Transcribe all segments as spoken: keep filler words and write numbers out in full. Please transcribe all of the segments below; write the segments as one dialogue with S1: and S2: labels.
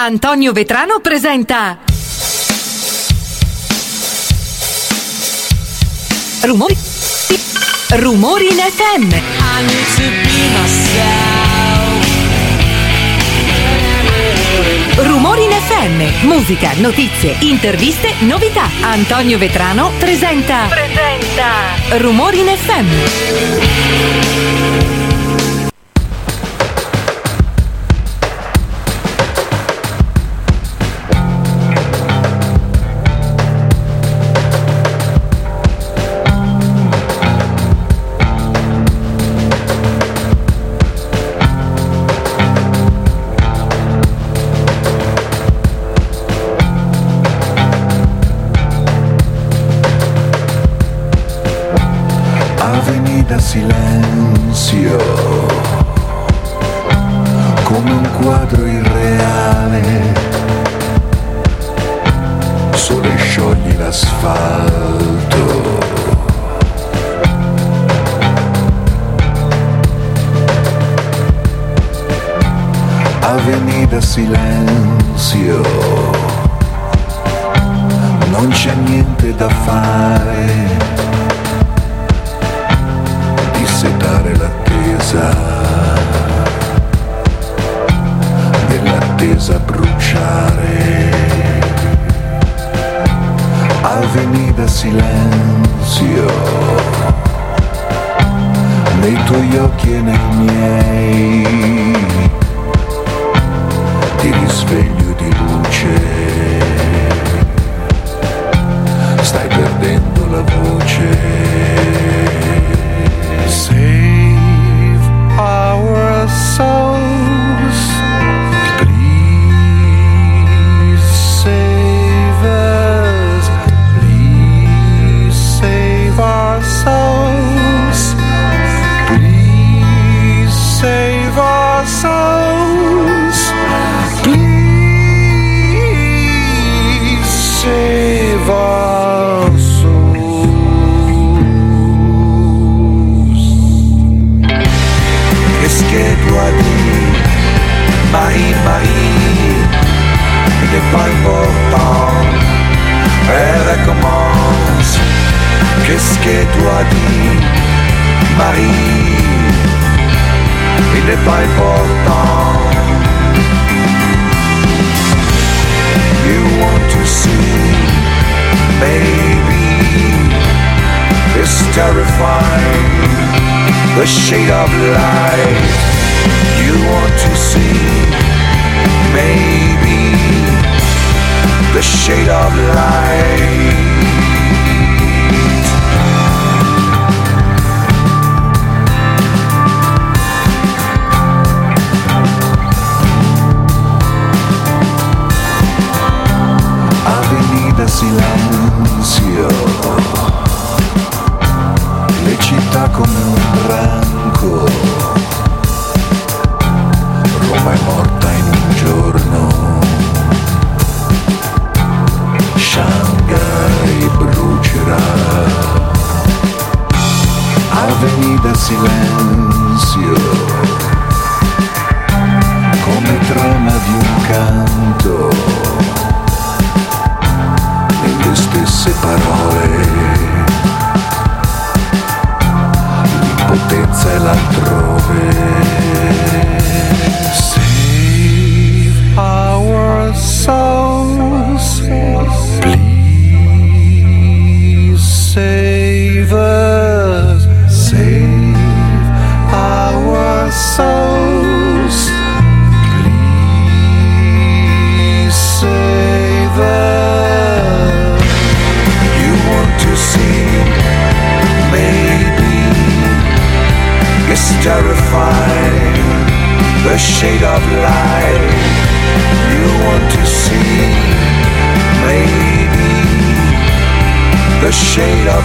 S1: Antonio Vetrano presenta Rumori Rumori in F M.
S2: I need to be myself.
S1: Rumori in F M, musica, notizie, interviste, novità. Antonio Vetrano presenta Presenta Rumori in F M.
S3: Silenzio, come un quadro irreale, sole sciogli l'asfalto. Avenida Silenzio, non c'è niente da fare, dare l'attesa, nell'attesa bruciare. Avenida Silenzio, nei tuoi occhi e nei miei, ti risveglio di luce, stai perdendo la voce. Save our souls, please save us, please save our souls, please save our souls, please save our souls. Que doit dire Marie, Marie, il n'est pas important, elle recommence. Qu'est-ce que doit dire Marie, il n'est pas important. You want to see, baby, it's terrifying, the shade of light. You want to see, maybe, the shade of light. Avenida Silenzio, le città come un branco, Roma è morta in un giorno, Shanghai brucerà. Avenida Silenzio, come trama di un canto, nelle stesse parole, l'impotenza è l'altrove. Our souls, please save us, save our souls, please save us. You want to see, maybe, it's terrifying, the shade of light. You want to see, maybe, the shade of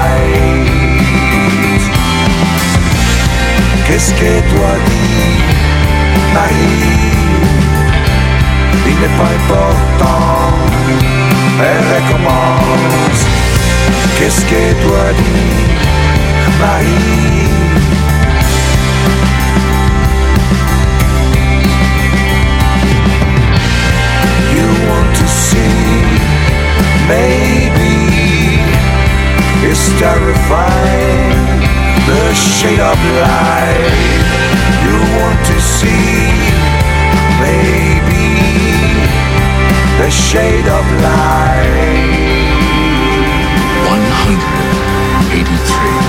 S3: light. Qu'est-ce que doit dire Marie, il n'est pas important, elle recommence. Qu'est-ce que doit dire Marie? shade of light you want to see, baby, the shade of light.
S2: one hundred eighty-three.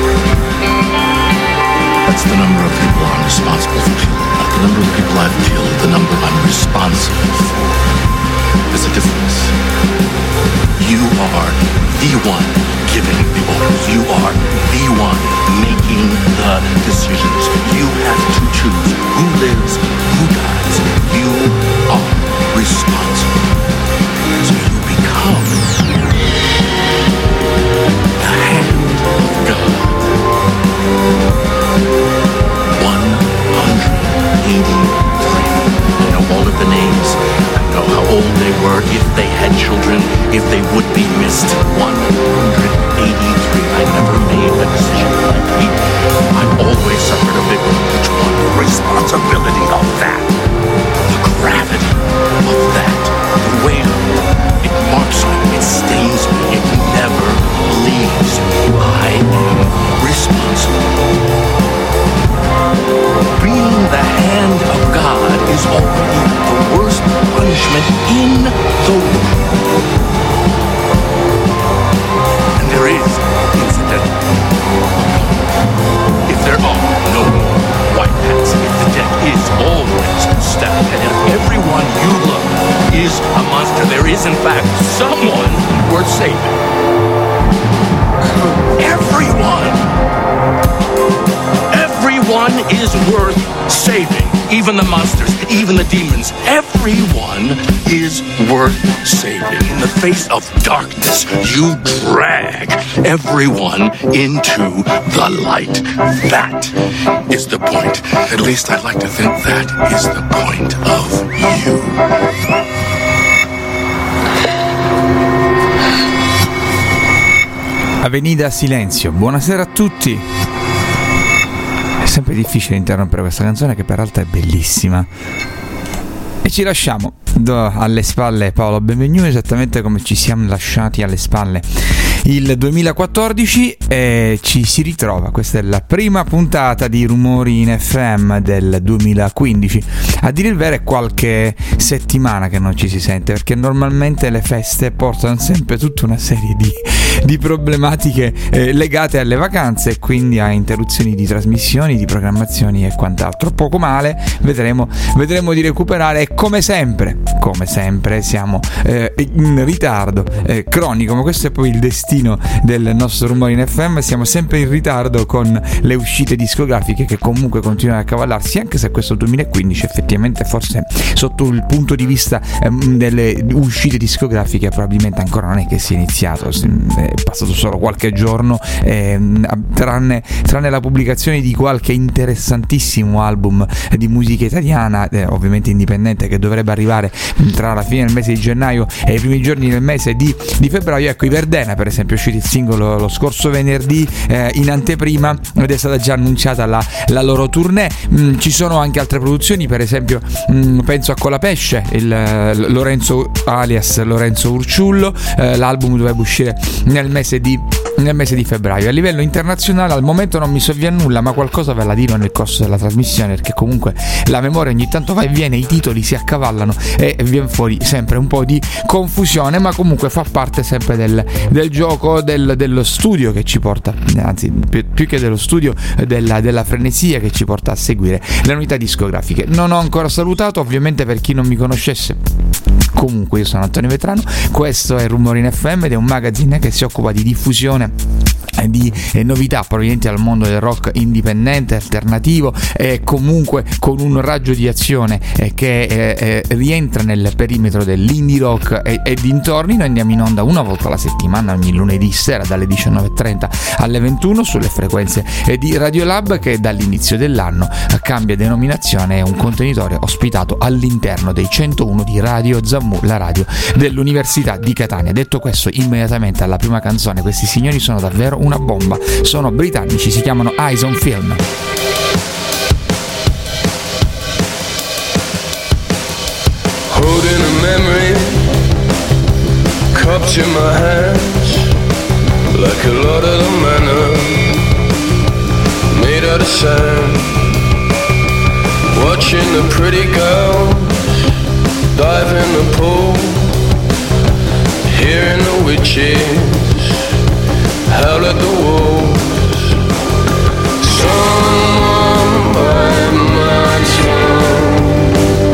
S2: That's the number of people I'm responsible for killing, not the number of people I've killed, the number I'm responsible for. There's a difference. You are the one giving the orders. You are the one making the decisions. You have to choose who lives, who dies. You are responsible. So you become the hand of God. one hundred eighty-three. I know all of the names. I know how old they were, if they had children, if they would be missed. one hundred eighty-three. I never made a decision lightly. I always suffered a big one. Which one? The responsibility of that. The gravity of that. The weight of it. It marks me. It stains me. It never leaves. I am responsible. Being the hand of God is already the worst punishment in the world. And there is, incidentally, if there are no white hats, if the deck is always stacked, and if everyone you love is a monster, there is in fact someone worth saving. Everyone! Everyone is worth saving. Even the monsters, even the demons. Everyone is worth saving. In the face of darkness, you drag everyone into the light. That is the point. At least I'd like to think that is the point of you.
S4: Avenida Silenzio, buonasera a tutti. È sempre difficile interrompere questa canzone che peraltro è bellissima. E ci lasciamo do alle spalle Paolo Benvenu, esattamente come ci siamo lasciati alle spalle il duemilaquattordici, e ci si ritrova. Questa è la prima puntata di Rumori in F M del duemilaquindici. A dire il vero è qualche settimana che non ci si sente, perché normalmente le feste portano sempre tutta una serie di, di problematiche eh, legate alle vacanze e quindi a interruzioni di trasmissioni, di programmazioni e quant'altro. Poco male, vedremo, vedremo di recuperare, e come sempre come sempre siamo eh, in ritardo eh, cronico, ma questo è poi il destino del nostro Rumore in F M. Siamo sempre in ritardo con le uscite discografiche, che comunque continuano a cavallarsi, anche se questo duemilaquindici effettivamente forse sotto il punto di vista eh, delle uscite discografiche probabilmente ancora non è che sia iniziato, è passato solo qualche giorno, eh, tranne, tranne la pubblicazione di qualche interessantissimo album di musica italiana, eh, ovviamente indipendente, che dovrebbe arrivare tra la fine del mese di gennaio e i primi giorni del mese di, di febbraio. Ecco, i Verdena per esempio è uscito il singolo lo scorso venerdì eh, in anteprima, ed è stata già annunciata la, la loro tournée. Mm, ci sono anche altre produzioni, per esempio mm, penso a Colapesce, il eh, Lorenzo alias Lorenzo Urciullo, eh, l'album dovrebbe uscire nel mese di nel mese di febbraio. A livello internazionale al momento non mi sovviene nulla, ma qualcosa ve la dirò nel corso della trasmissione, perché comunque la memoria ogni tanto va e viene, i titoli si accavallano e viene fuori sempre un po' di confusione, ma comunque fa parte sempre del, del gioco del, dello studio che ci porta, anzi più, più che dello studio, della, della frenesia che ci porta a seguire le novità discografiche. Non ho ancora salutato, ovviamente, per chi non mi conoscesse. Comunque io sono Antonio Vetrano, questo è Rumori in F M ed è un magazine che si occupa di diffusione di eh, novità provenienti dal mondo del rock indipendente, alternativo, e comunque con un raggio di azione eh, che eh, eh, rientra nel perimetro dell'indie rock e, e dintorni. Noi andiamo in onda una volta alla settimana, ogni lunedì sera dalle diciannove e trenta alle ventuno sulle frequenze eh, di Radiolab, che dall'inizio dell'anno eh, cambia denominazione, è un contenitore ospitato all'interno dei centouno di Radio Zammu, la radio dell'Università di Catania. Detto questo, immediatamente alla prima canzone. Questi signori sono davvero una bomba, sono britannici, si chiamano Eyes on Film.
S3: Holding a memory, cupped in my hands, like a lot of the manner.
S5: made out of sand, watching the pretty girls dive in the pool, hearing the witches howl at the wolves. Someone by my tongue,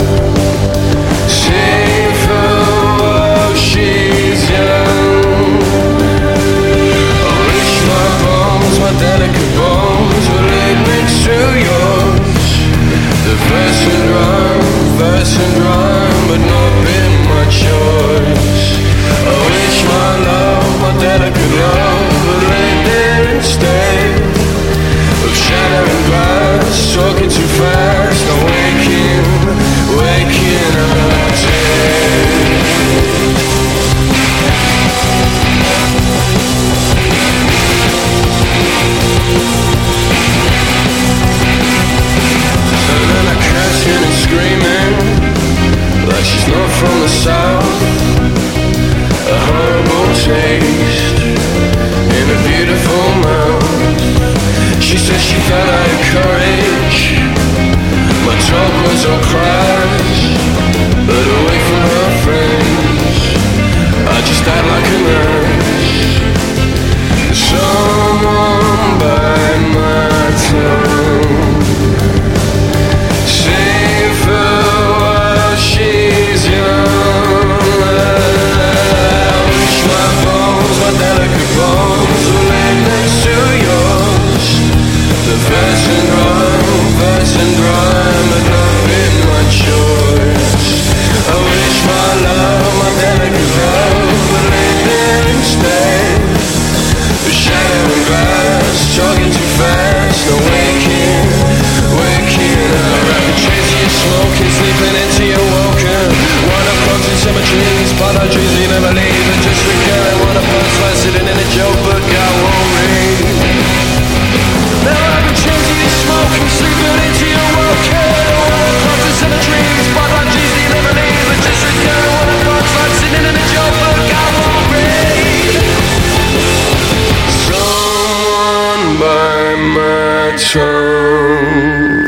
S5: save her while she's young. I wish my bones, my delicate bones, were laid next to yours. The verse and rhyme, verse and rhyme, but not been my choice. I wish my love, my delicate love, were laid there instead of shattering glass, talking too fast, I'm waking, waking up dead. And then I crash in and screaming like she's not from the south. A horrible taste in a beautiful mouth. She said she felt out of courage. My talk was all cries, but away from her friends I just act like a nurse. Someone by my tongue, save her while she's young. I wish my bones, my delicate bones, were laid next to yours. The verse and rhyme, verse and rhyme had not been my choice. I wish my love, my delicate love, were laid there instead of shattering glass, talking too fast, no waking, waking up. Rapid chasing you smoking, sleeping into your woken. One of bugs in cemeteries, but our dreams we never leave. And just recurring, one of us like sitting in a joke book I won't read. Now I've been chasing you smoking, sleeping into your woken. One of bugs in cemeteries, but our dreams we never leave. And just recurring, one of us like sitting in a joke book I won't read. Someone by my tongue,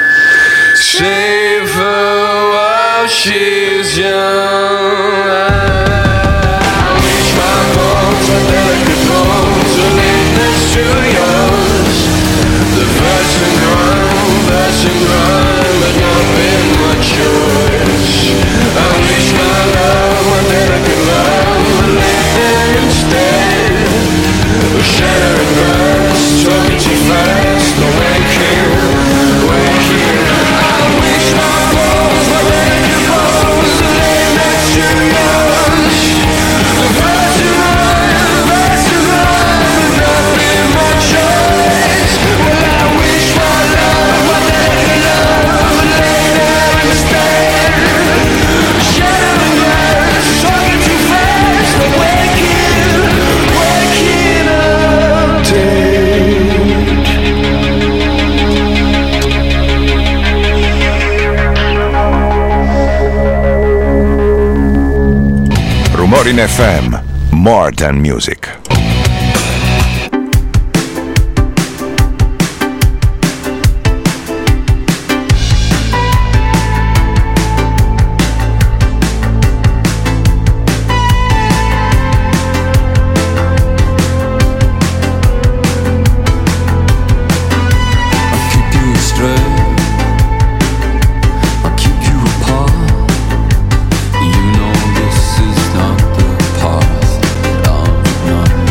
S5: save her while she's young. I wish my bones, my delicate bones, were laid next to yours. The verse and rhyme, verse and rhyme had not been my choice. I wish my love, my delicate love, were laid there instead of shattering glass, talking too fast, no waking, waking. I wish my bones, my delicate bones, were laid next to yours. The verse and rhyme, verse and rhyme had not been my choice. Well, I wish my love, my delicate love, were laid there instead of shattering glass, talking too fast, no waking, waking up dead.
S6: Rumorin F M, more than music.
S7: You know this is not the path of none.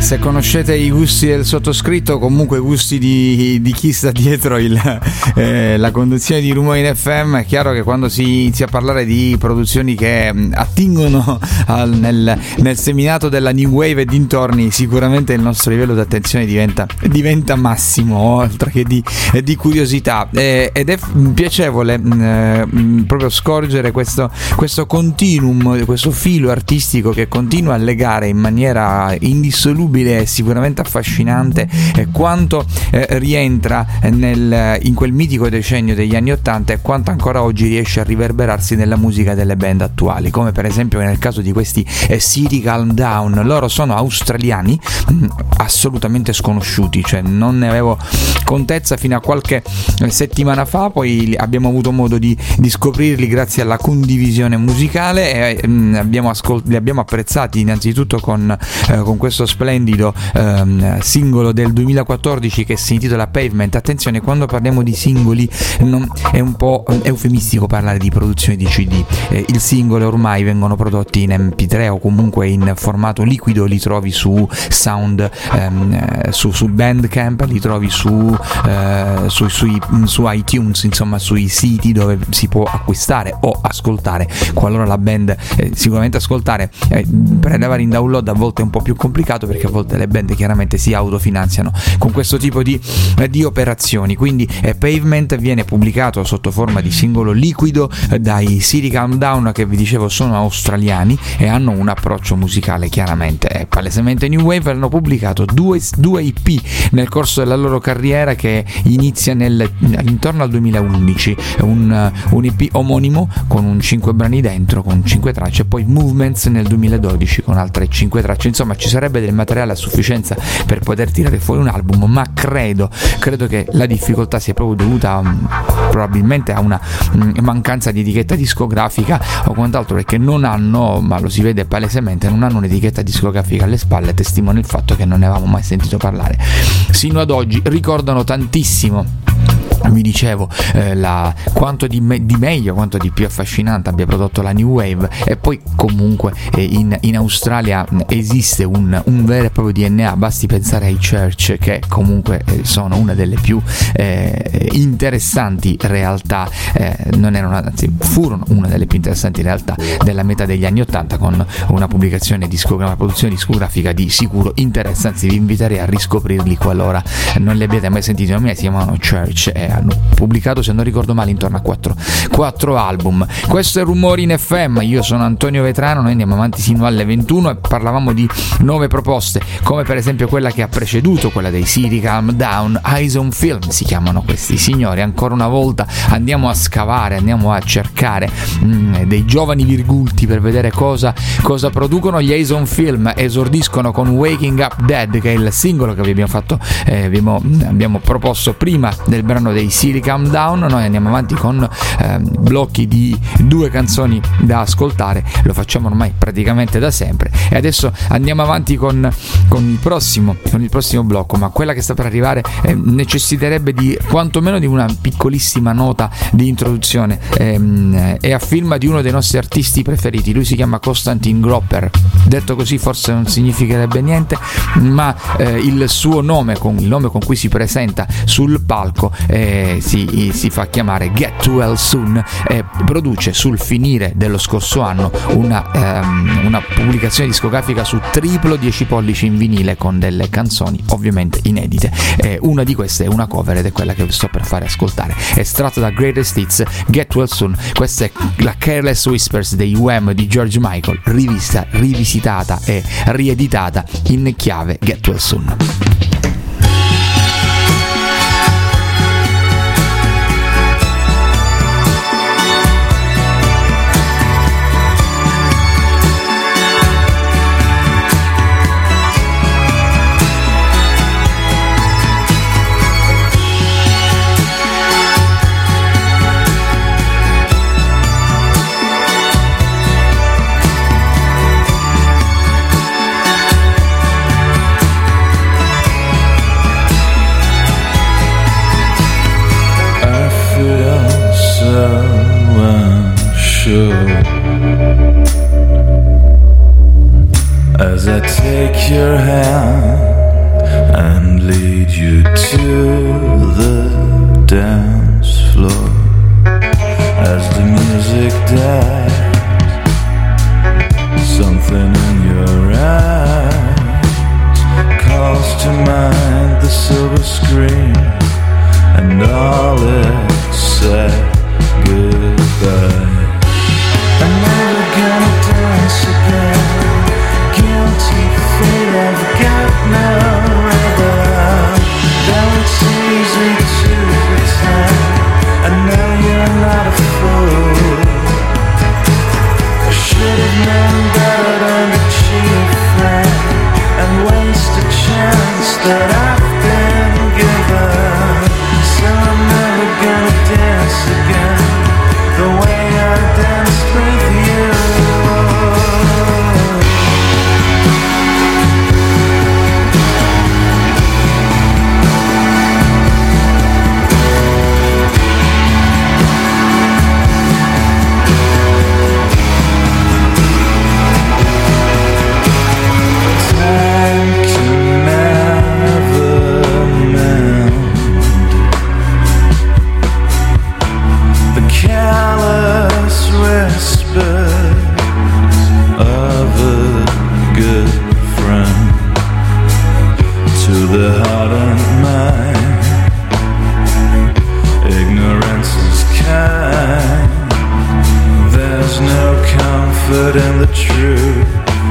S4: se conoscete i gusti del sottoscritto, comunque i gusti di, di chi sta dietro il, eh, la conduzione di Rumori in F M, è chiaro che quando si inizia a parlare di produzioni che mh, attingono al, nel, nel seminato della New Wave e dintorni, sicuramente il nostro livello di attenzione diventa, diventa massimo, oltre che di, di curiosità, eh, ed è piacevole mh, proprio scorgere questo, questo continuum, questo filo artistico che continua a legare in maniera indissolubile e sicuramente affascinante eh, quanto eh, rientra nel, in quel mitico decennio degli anni ottanta e quanto ancora oggi riesce a riverberarsi nella musica delle band attuali, come per esempio nel caso di questi eh, City Calm Down. Loro sono australiani, mh, assolutamente sconosciuti, cioè non ne avevo contezza fino a qualche settimana fa, poi abbiamo avuto modo di, di scoprirli grazie alla condivisione musicale e mh, abbiamo ascolt- li abbiamo apprezzati innanzitutto con, eh, con questo splendido eh, singolo del duemilaquattordici che si intitola Pavement. Attenzione, quando parliamo di singoli non, è un po' eufemistico parlare di produzione di C D, eh, il singolo ormai vengono prodotti in M P tre o comunque in formato liquido, li trovi su Sound, ehm, su, su Bandcamp, li trovi su, eh, su, sui, su iTunes, insomma sui siti dove si può acquistare o ascoltare, qualora la band eh, sicuramente ascoltare, eh, prendere in download a volte è un po' più complicato perché a volte le band chiaramente si autofinanziano con questo tipo di, eh, di operazioni. Quindi eh, Pavement viene pubblicato sotto forma di singolo liquido eh, dai City Calm Down, che vi dicevo sono australiani e hanno un approccio musicale chiaramente eh, palesemente new wave. Hanno pubblicato due, due E P nel corso della loro carriera che inizia nel, intorno al duemilaundici, un, un E P omonimo con un cinque brani dentro, con cinque tracce, e poi Movements nel duemiladodici con altre cinque tracce. Insomma, ci sarebbe del materiale a sufficienza per poter tirare fuori un album, ma credo credo che la difficoltà sia proprio dovuta um, probabilmente a una um, mancanza di etichetta discografica o quant'altro, perché non hanno, ma lo si vede palesemente, non hanno un'etichetta discografica alle spalle, testimonia il fatto che non ne avevamo mai sentito parlare sino ad oggi. Ricordano tantissimo, vi dicevo, eh, la, quanto di, me, di meglio, quanto di più affascinante abbia prodotto la New Wave. E poi comunque eh, in, in Australia esiste un, un vero e proprio D N A, basti pensare ai Church, che comunque eh, sono una delle più eh, interessanti realtà, eh, non erano, anzi furono una delle più interessanti realtà della metà degli anni ottanta, con una pubblicazione discografica, una produzione discografica di sicuro interesse, anzi vi inviterei a riscoprirli qualora non li abbiate mai sentiti nominati. Si chiamano Church e hanno pubblicato, se non ricordo male, intorno a quattro album. Questo è Rumori in F M, io sono Antonio Vetrano, noi andiamo avanti fino alle ventuno e parlavamo di nuove proposte, come per esempio quella che ha preceduto, quella dei City Calm Down. Eyes on Film si chiamano questi signori. Ancora una volta andiamo a scavare, andiamo a cercare mh, dei giovani virgulti per vedere cosa, cosa producono. Gli Eyes on Film esordiscono con Waking Up Dead, che è il singolo che vi abbiamo fatto, eh, abbiamo, abbiamo proposto prima del brano dei City Calm Down. Noi andiamo avanti con eh, blocchi di due canzoni da ascoltare, lo facciamo ormai praticamente da sempre, e adesso andiamo avanti con, con il prossimo con il prossimo blocco, ma quella che sta per arrivare eh, necessiterebbe di quantomeno di una piccolissima nota di introduzione. ehm, è a firma di uno dei nostri artisti preferiti, lui si chiama Konstantin Gropper. Detto così forse non significherebbe niente, ma eh, il suo nome, con il nome con cui si presenta sul palco, eh, si, si fa chiamare Get Well Soon, e produce sul finire dello scorso anno una, ehm, una pubblicazione discografica su triplo dieci pollici in vinile con delle canzoni ovviamente inedite. Eh, una di queste è una cover ed è quella che vi sto per fare ascoltare, estratto da Greatest Hits, Get Well Soon. Questa è la Careless Whispers dei Wham di George Michael, rivista, rivisitata e rieditata in chiave Get Well Soon.
S3: as I take your hand and lead you to the dance floor. As the music dies, something in your eyes calls to mind the silver screen, and all it said goodbye. I'm never gonna dance again. Guilty feet, I've got no rhythm. Though it's easy to pretend, I know you're not a fool. I should have known better than to cheat a friend and waste a chance that I've been given. So I'm never gonna dance again the way I danced with you. In the truth,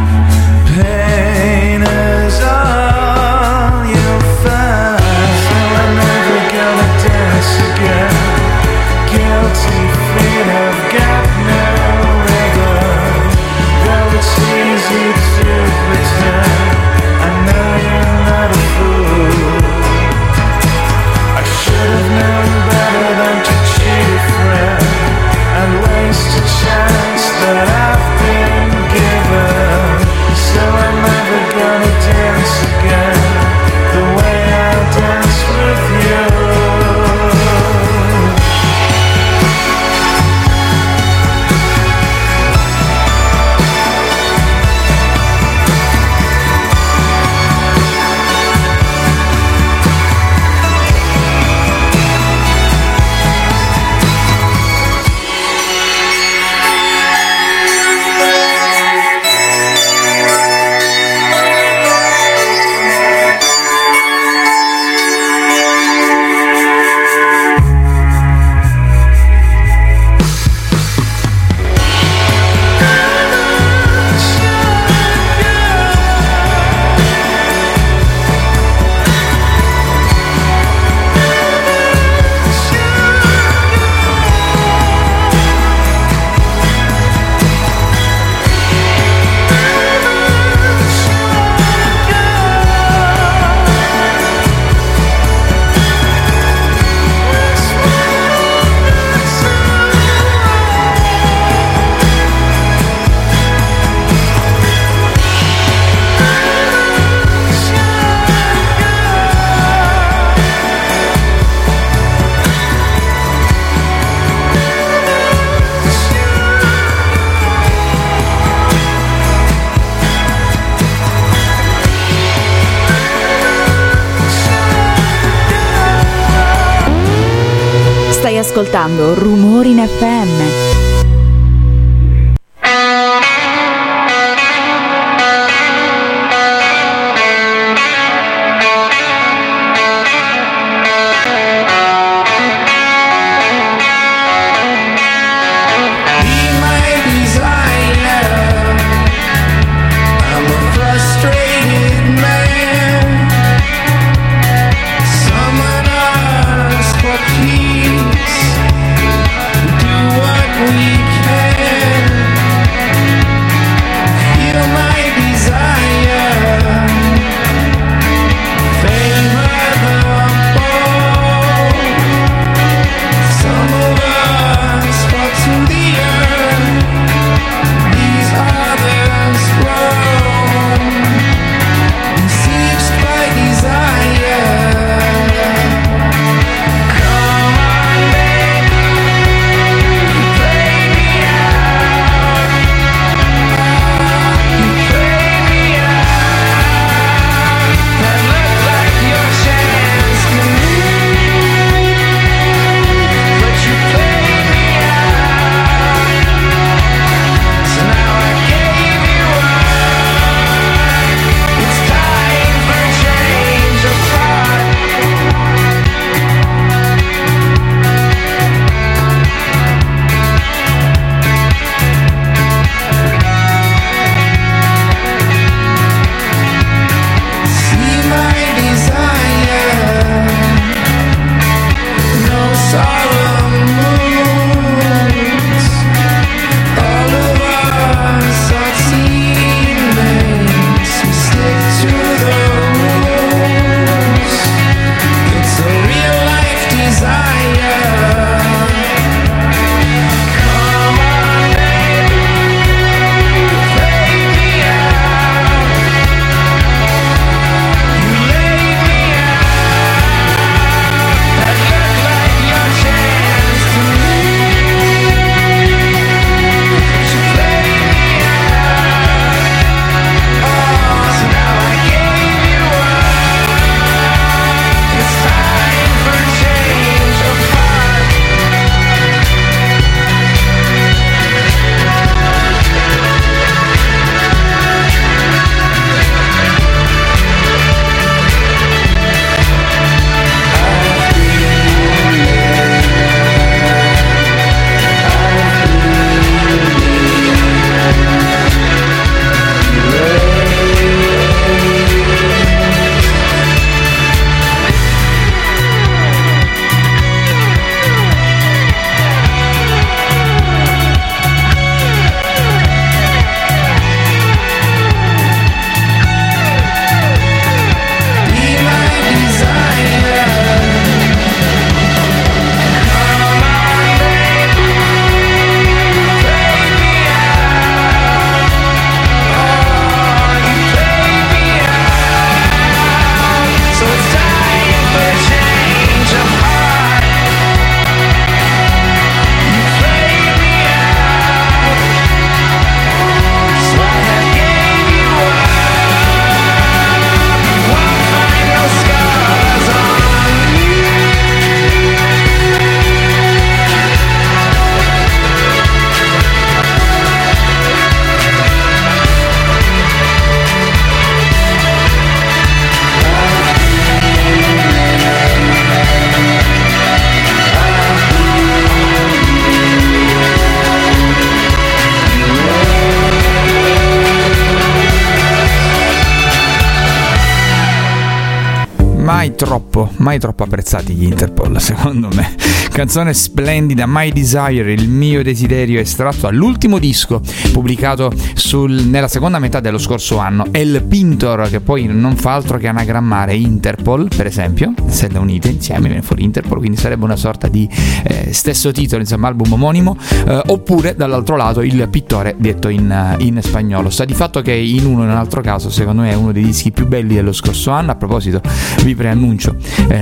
S3: pain is all you'll find. So I'm never gonna dance again. Guilty feet have got no rhythm. Though it's easy to pretend, I know you're not a fool. I should have known better than to cheat a friend and waste a chance that I've been given. So I'm never gonna dance again the way I dance with you.
S1: Stai ascoltando Rumori in F M.
S5: Someone asks for peace. Do what
S4: mai troppo, mai troppo apprezzati gli Interpol, secondo me. Canzone splendida, My Desire, il mio desiderio, estratto dall'ultimo disco pubblicato sul, nella seconda metà dello scorso anno. El Pintor, che poi non fa altro che anagrammare Interpol, per esempio, se le unite insieme viene fuori Interpol, quindi sarebbe una sorta di eh, stesso titolo, insomma, album omonimo, eh, oppure dall'altro lato il pittore detto in, in spagnolo. Sta di fatto che in uno e in un altro caso secondo me è uno dei dischi più belli dello scorso anno. A proposito, vi preannuncio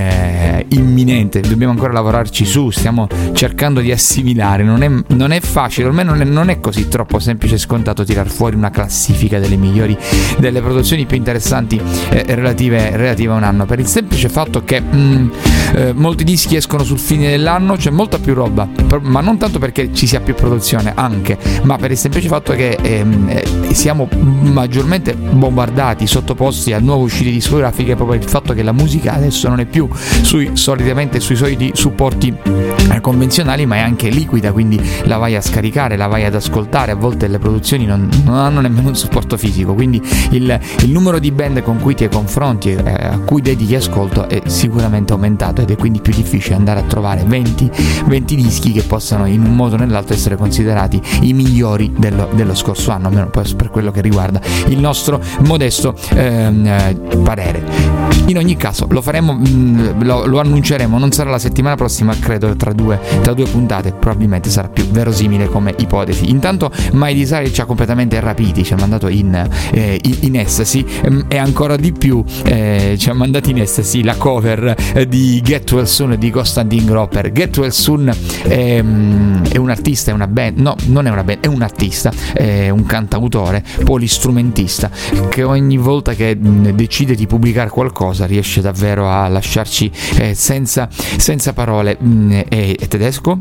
S4: eh, imminente, dobbiamo ancora lavorarci su, stiamo cercando di assimilare, non è, non è facile, ormai non è, non è così troppo semplice e scontato tirar fuori una classifica delle migliori, delle produzioni più interessanti eh, relative, relative a un anno, per il semplice fatto che mh, eh, molti dischi escono sul fine dell'anno, c'è molta più roba, ma non tanto perché ci sia più produzione, anche, ma per il semplice fatto che ehm, eh, siamo maggiormente bombardati, sottoposti a nuove uscite discografiche, proprio il fatto che la musica adesso non è più sui solitamente sui soliti supporti eh, convenzionali, ma è anche liquida, quindi la vai a scaricare, la vai ad ascoltare, a volte le produzioni non, non hanno nemmeno un supporto fisico, quindi il, il numero di band con cui ti confronti, eh, a cui dedichi ascolto, è sicuramente aumentato, ed è quindi più difficile andare a trovare venti, venti dischi che possano in un modo o nell'altro essere considerati i migliori dello, dello scorso anno, almeno per quello che riguarda il nostro modesto ehm, eh, parere. In ogni caso lo faremo, mh, lo, lo annunceremo, non sarà la settimana prossima, credo tra due, tra due puntate, probabilmente sarà più verosimile come ipotesi. Intanto My Desire ci ha completamente rapiti, ci ha mandato in, eh, in estasi, ehm, e ancora di più eh, ci ha mandato in estasi la cover eh, di Get Well Soon di Constantin Gropper. Get Well Soon è, è un artista, è una band, no, non è una band, è un artista, è un cantautore, polistrumentista, che ogni volta che mh, decide di pubblicare qualcosa riesce davvero a lasciarci eh, senza, senza parole. Mh, è, è tedesco,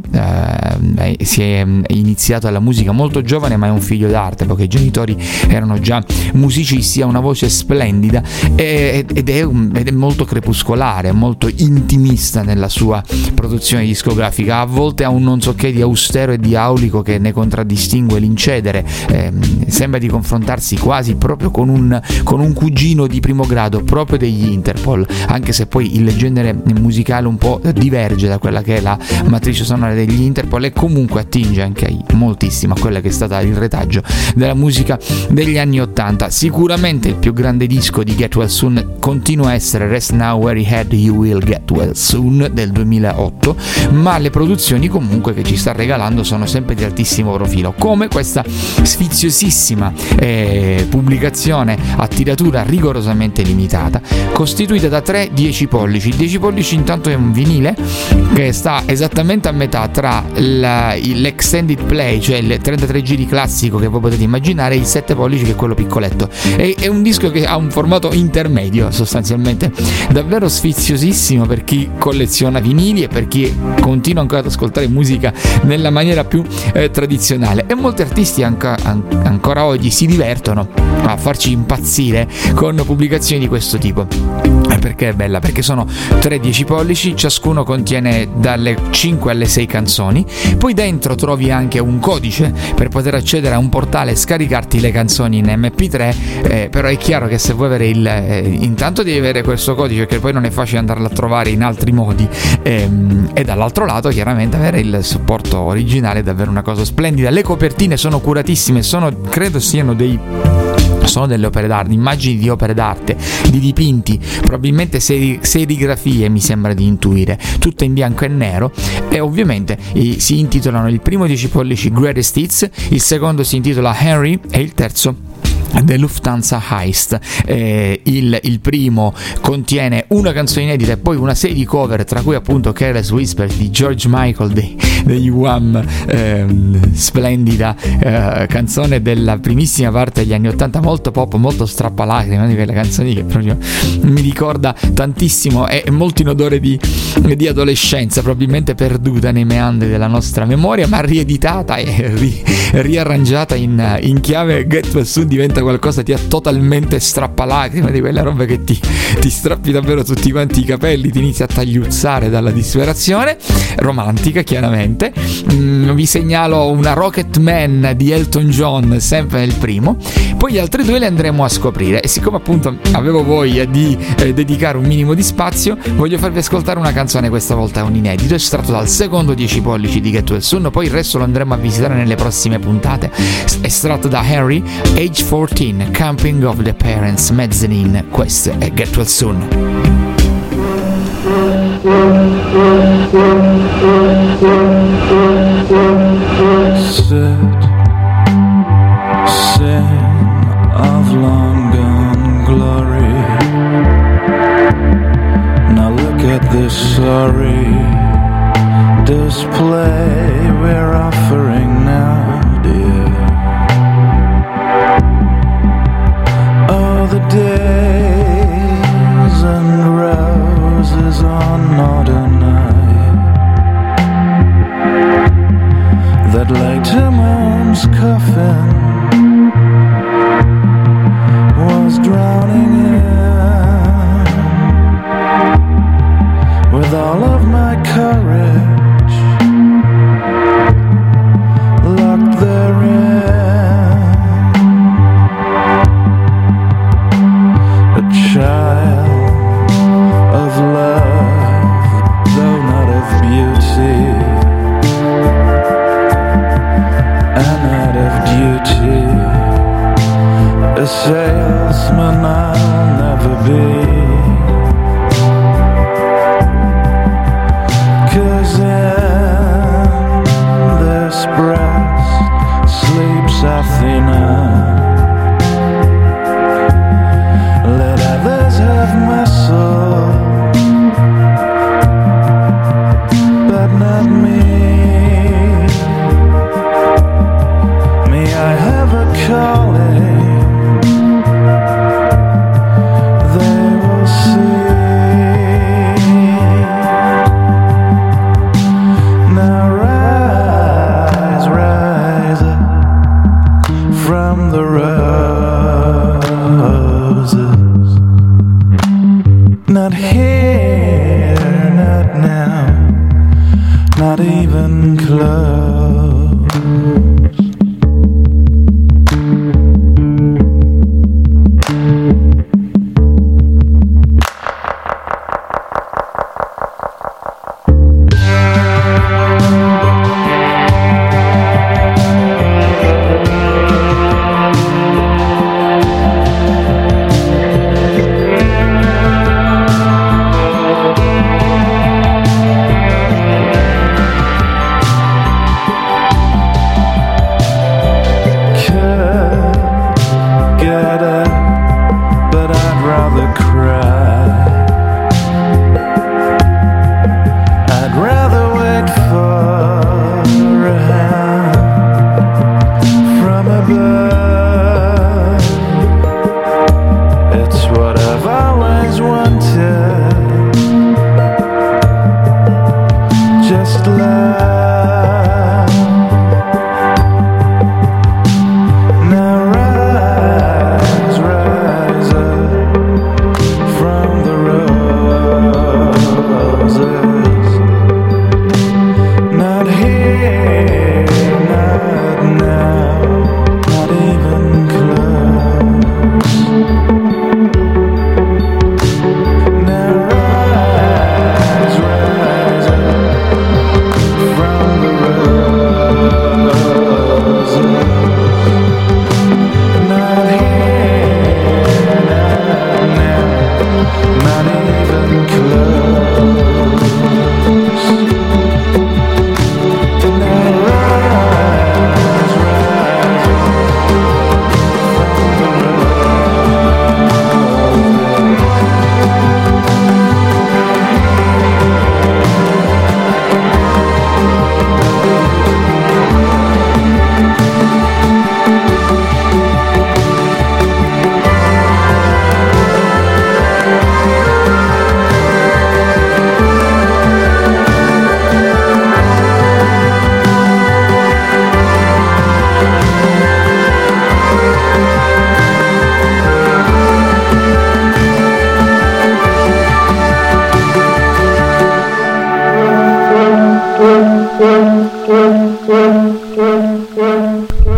S4: eh, si è iniziato alla musica molto giovane, ma è un figlio d'arte perché i genitori erano già musicisti, ha una voce splendida ed è, un, ed è molto crepuscolare, molto intimista nella sua produzione discografica, a volte ha un non so che di austero e di aulico che ne contraddistingue l'incedere, eh, sembra di confrontarsi quasi proprio con un, con un cugino di primo grado proprio degli Interpol, anche se poi il genere musicale un po' diverge da quella che è la matrice sonora degli Interpol, e comunque attinge anche moltissimo a quella che è stata il retaggio della musica degli anni ottanta. Sicuramente il più grande disco di Get Well Soon continua a essere Rest Now Where You Had You Will Get Well Soon del duemilaotto, ma le produzioni comunque che ci sta regalando sono sempre di altissimo profilo, come questa sfiziosissima eh, pubblicazione a tiratura rigorosamente limitata, costituita da tre dieci pollici. dieci pollici intanto è un vinile che sta esattamente a metà tra la, l'extended play, cioè il trentatré giri classico che voi potete immaginare, e il sette pollici che è quello piccoletto. È, è un disco che ha un formato intermedio sostanzialmente, davvero sfiziosissimo per chi colleziona vinili e per chi continua ancora ad ascoltare musica nella maniera più eh, tradizionale, e molti artisti anca, an- ancora oggi si divertono a farci impazzire con pubblicazioni di questo tipo. Perché è bella? Perché sono tre dieci pollici, ciascuno contiene dalle cinque alle sei canzoni, poi dentro trovi anche un codice per poter accedere a un portale e scaricarti le canzoni in emme pi tre, eh, però è chiaro che se vuoi avere il eh, intanto devi avere questo codice, che poi non è facile andarlo a trovare in altri modi, ehm, e dall'altro lato chiaramente avere il supporto originale è davvero una cosa splendida. Le copertine sono curatissime, sono, credo siano dei sono delle opere d'arte, immagini di opere d'arte, di dipinti, probabilmente seri- serigrafie, mi sembra di intuire, tutte in bianco e nero, e ovviamente eh, si intitolano: il primo dieci pollici Greatest Hits, il secondo si intitola Henry e il terzo The Lufthansa Heist. Eh, il, il primo contiene una canzone inedita e poi una serie di cover, tra cui appunto Careless Whisper di George Michael dei, degli Wham, ehm, splendida eh, canzone della primissima parte degli anni ottanta, molto pop, molto strappalacrime, una di quelle canzoni che proprio mi ricorda tantissimo, è, è molto in odore di, di adolescenza, probabilmente perduta nei meandri della nostra memoria, ma rieditata e ri, riarrangiata in, in chiave Get Well Soon diventa qualcosa di totalmente strappalacrime, di quelle robe che ti, ti strappi davvero tutti quanti i capelli, ti inizi a tagliuzzare dalla disperazione, romantica chiaramente. interessante. Mm, vi segnalo una Rocket Man di Elton John, sempre nel primo. Poi gli altri due li andremo a scoprire, e siccome appunto avevo voglia di eh, dedicare un minimo di spazio, voglio farvi ascoltare una canzone, questa volta un inedito estratto dal secondo dieci pollici di Get Well Soon. Poi il resto lo andremo a visitare nelle prossime puntate. Estratto da Harry, Age fourteen, Camping of the Parents Mezzanine. Questo è Get Well Soon.
S3: Sit, sing of long gone glory. Now look at this sorry display we're offering now, dear. Oh, the days and roses on autumn night that lay to mom's coffin was drowning in with all of my courage locked therein. A child of love, though not of beauty, and not of duty, a salesman I'll never be. 'Cause in this breast sleeps Athena. Let others have my soul, but not me. May I have a calling? They will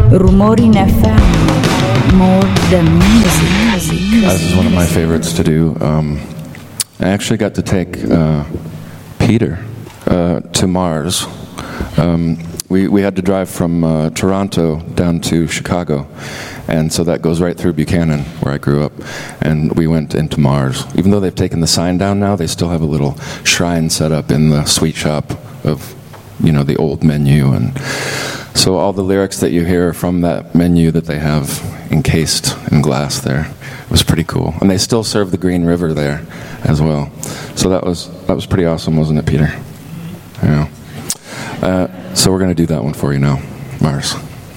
S7: Rumori in F M, more than music. music.
S8: This is one of my favorites to do. Um, I actually got to take uh, Peter uh, to Mars. Um, we, we had to drive from uh, Toronto down to Chicago, and so that goes right through Buchanan, where I grew up, and we went into Mars. Even though they've taken the sign down now, they still have a little shrine set up in the sweet shop of, you know, the old menu, and so all the lyrics that you hear from that menu that they have encased in glass there, it was pretty cool. And they still serve the Green River there as well. So that was that was pretty awesome, wasn't it, Peter? Yeah. Uh, so we're going to do that one for you now, Mars.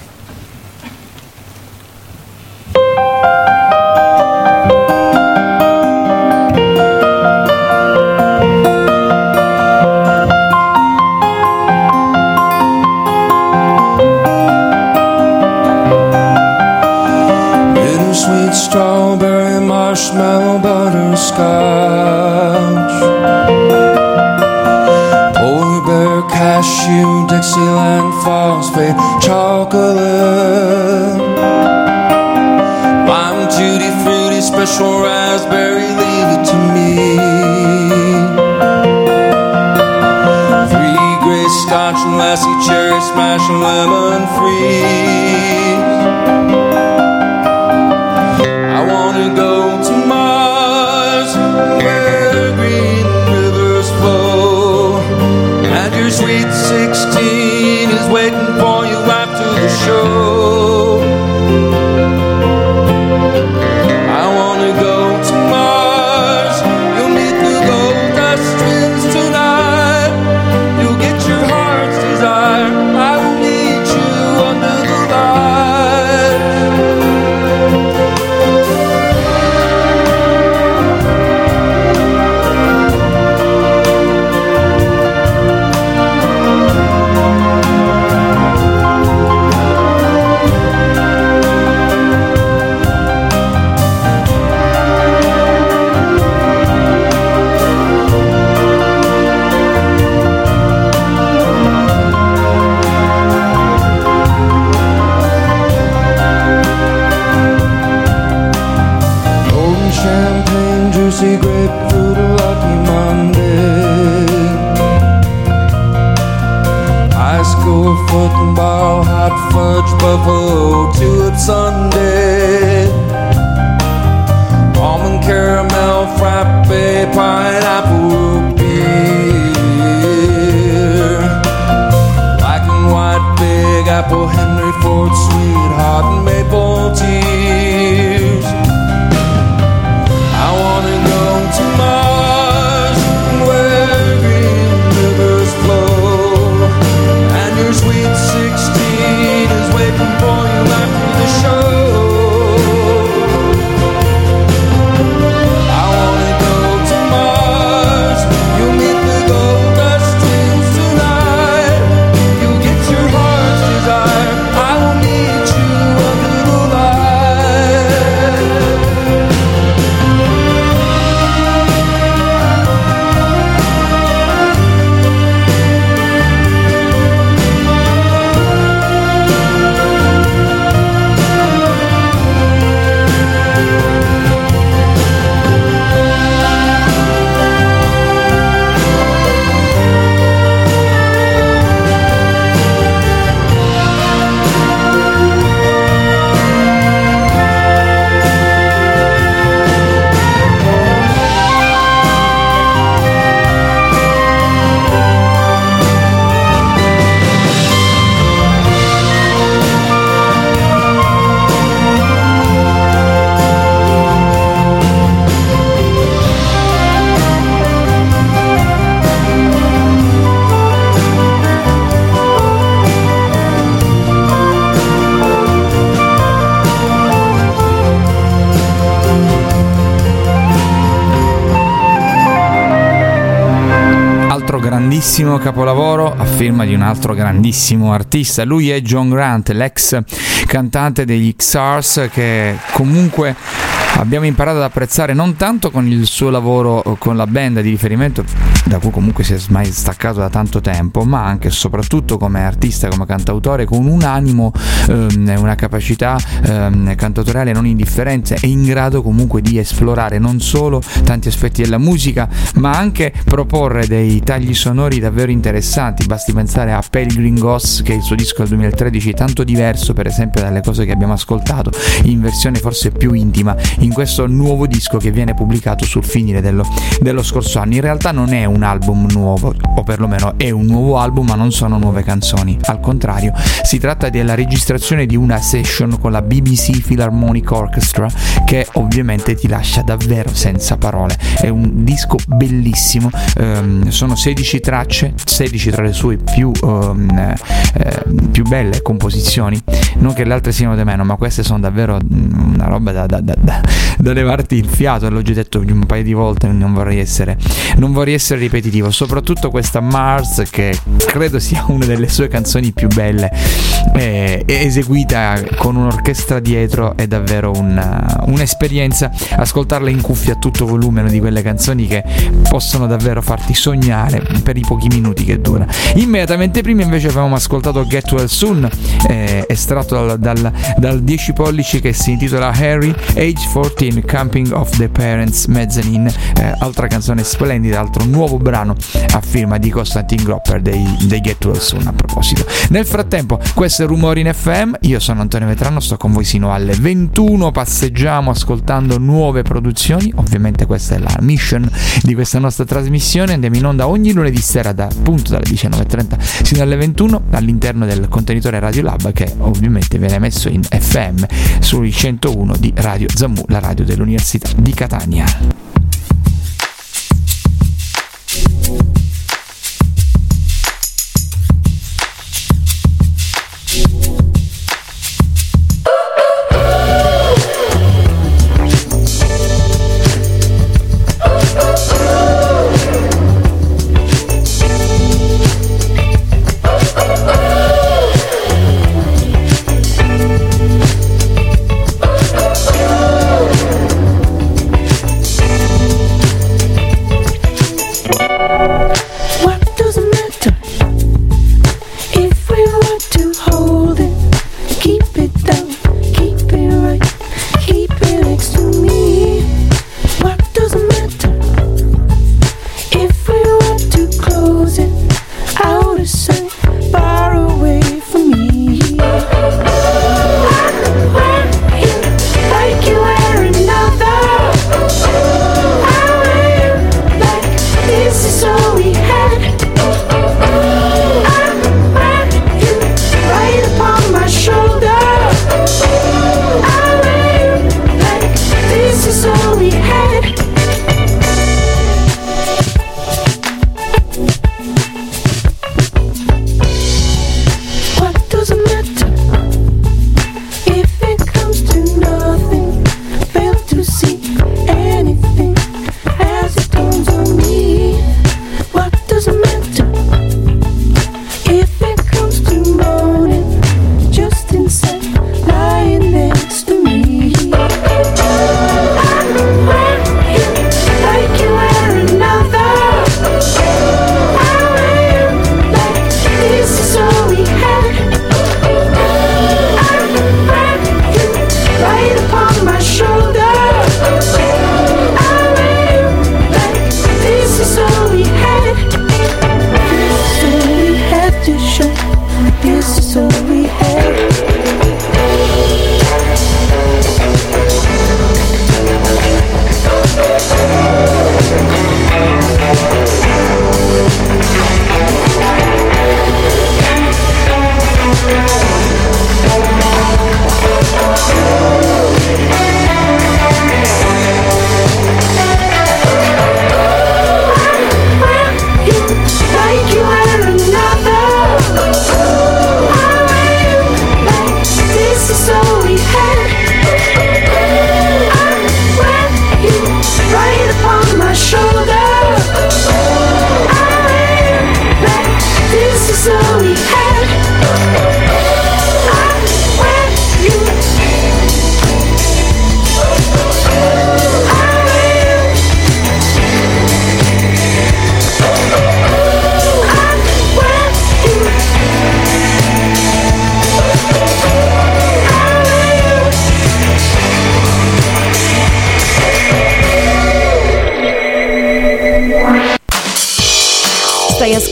S5: Strawberry, marshmallow, butterscotch, polar bear, cashew, Dixieland, phosphate, chocolate, lime, tutti frutti, special raspberry, leave it to me. Three gray scotch and lassie, cherry smash and lemon freeze. I wanna go to Mars, where green rivers flow, and your sweet sixteen is waiting for you after the show. I wanna go to Mars, you'll meet the Gold Dust Twins tonight, you'll get your heart's desire, I will meet you under the lights. Champagne, juicy grapefruit, a lucky Monday. High school football, hot fudge, buffalo, tulip sundae. Almond caramel, frappe, pineapple root beer. Black and white, big apple, Henry Ford, sweetheart, and maple tears. I wanna go to Mars, where green rivers flow, and your sweet sixteen is waiting for you after the show. I wanna go to Mars, you'll meet the Gold Dust Twins tonight, you'll get your heart's desire, I will meet you under the light.
S4: Grandissimo capolavoro a firma di un altro grandissimo artista. Lui è John Grant, l'ex cantante degli X-Ars, che comunque abbiamo imparato ad apprezzare non tanto con il suo lavoro con la band di riferimento, da cui comunque si è mai staccato da tanto tempo, ma anche e soprattutto come artista, come cantautore, con un animo, ehm, una capacità ehm, cantautoriale non indifferente e in grado comunque di esplorare non solo tanti aspetti della musica, ma anche proporre dei tagli sonori davvero interessanti. Basti pensare a Pale Green Ghost, che è il suo disco del duemilatredici, tanto diverso per esempio dalle cose che abbiamo ascoltato, in versione forse più intima in questo nuovo disco che viene pubblicato sul finire dello, dello scorso anno. In realtà non è un album nuovo, o perlomeno è un nuovo album, ma non sono nuove canzoni, al contrario si tratta della registrazione di una session con la B B C Philharmonic Orchestra, che ovviamente ti lascia davvero senza parole. È un disco bellissimo, ehm, sono sedici tracce, sedici tra le sue più, ehm, eh, più belle composizioni, non che le altre siano di meno, ma queste sono davvero una roba da, da, da, da, da levarti il fiato, e l'ho già detto un paio di volte, non vorrei essere non vorrei essere ripetitivo. Soprattutto questa Mars, che credo sia una delle sue canzoni più belle, è, è eseguita con un'orchestra dietro, è davvero una, un'esperienza ascoltarla in cuffia a tutto volume, una di quelle canzoni che possono davvero farti sognare per i pochi minuti che dura. Immediatamente prima invece avevamo ascoltato Get Well Soon, eh, estratto dal, dal, dal dieci pollici, che si intitola Harry, Age quattordici, Camping of the Parents Mezzanine, eh, altra canzone splendida, altro nuovo brano a firma di Konstantin Gropper dei, dei Get Well Soon. A proposito, nel frattempo questo è Rumori in F M, io sono Antonio Vetrano, sto con voi sino alle ventuno, passeggiamo ascoltando nuove produzioni. Ovviamente questa è la mission di questa nostra trasmissione, andiamo in onda ogni lunedì sera da appunto dalle diciannove e trenta sino alle ventuno all'interno del contenitore Radio Lab, che ovviamente viene messo in F M sui centouno di Radio Zammu, la radio dell'Università di Catania.
S5: Oh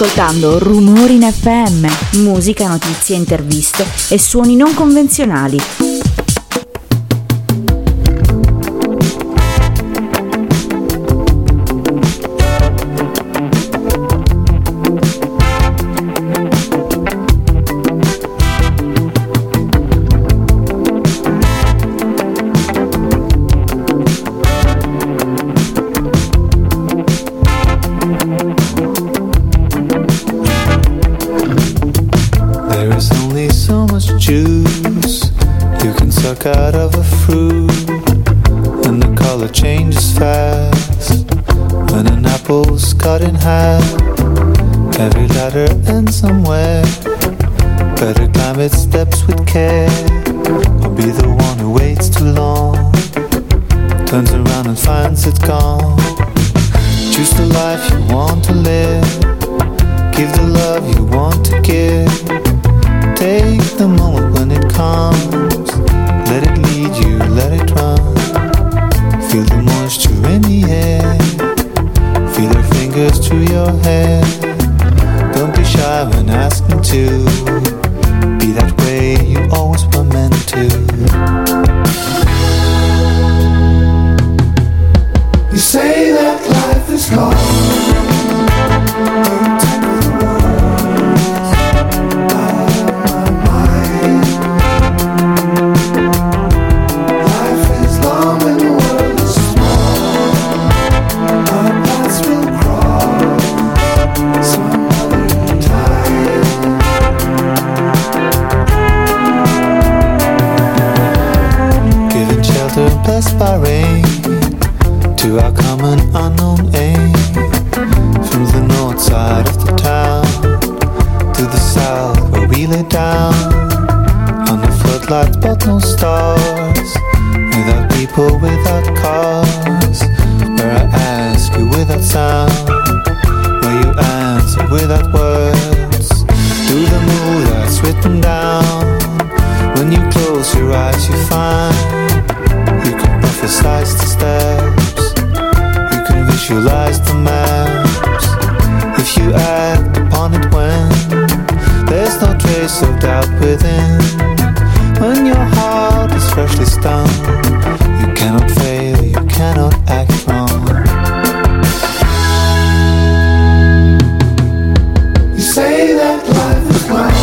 S7: ascoltando Rumori in F M, musica, notizie, interviste e suoni non convenzionali.
S3: Out of a fruit, and the color changes fast. When an apple's cut in half, every ladder ends somewhere. Better climb its steps with care, or be the one who waits too long, turns around and finds it's gone. Choose the life you want to live, give the love you want to give. Take the moment when it comes, let it lead you, let it run. Feel the moisture in the air, feel her fingers through your hair. Don't be shy when asking to be that way you always were meant to. You say that life is gone. By rain to our common unknown aim, from the north side of the town to the south where we lay down under floodlights but no stars, without people, without cars, where I ask you without sound, where you answer without words, do the move that's written down. When you close your eyes you find you can prophesize the steps, you can visualize the maps, if you act upon it when there's no trace of doubt within. When your heart is freshly stung, you cannot fail, you cannot act wrong. You say that life is gone.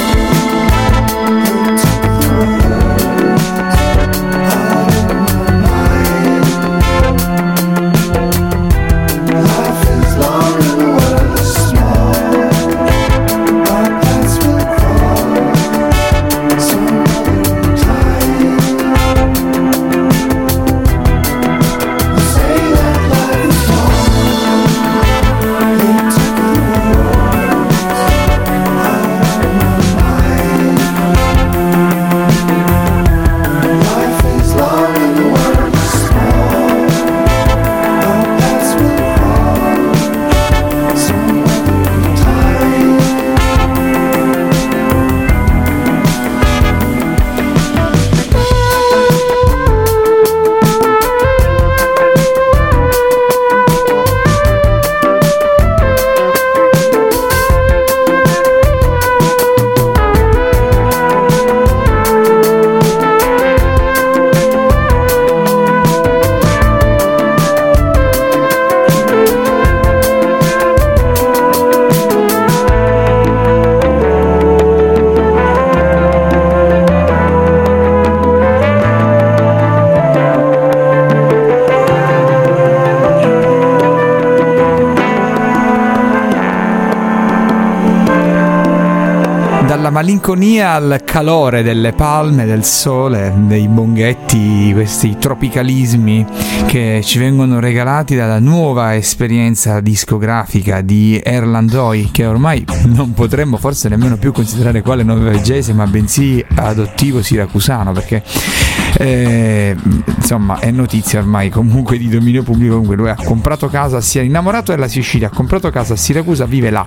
S4: Malinconia al calore delle palme, del sole, dei bonghetti, questi tropicalismi che ci vengono regalati dalla nuova esperienza discografica di Erland Oi, che ormai non potremmo forse nemmeno più considerare quale norvegese ma bensì adottivo siracusano, perché eh, insomma è notizia ormai comunque di dominio pubblico. Comunque lui ha comprato casa, si è innamorato della Sicilia, ha comprato casa a Siracusa, vive là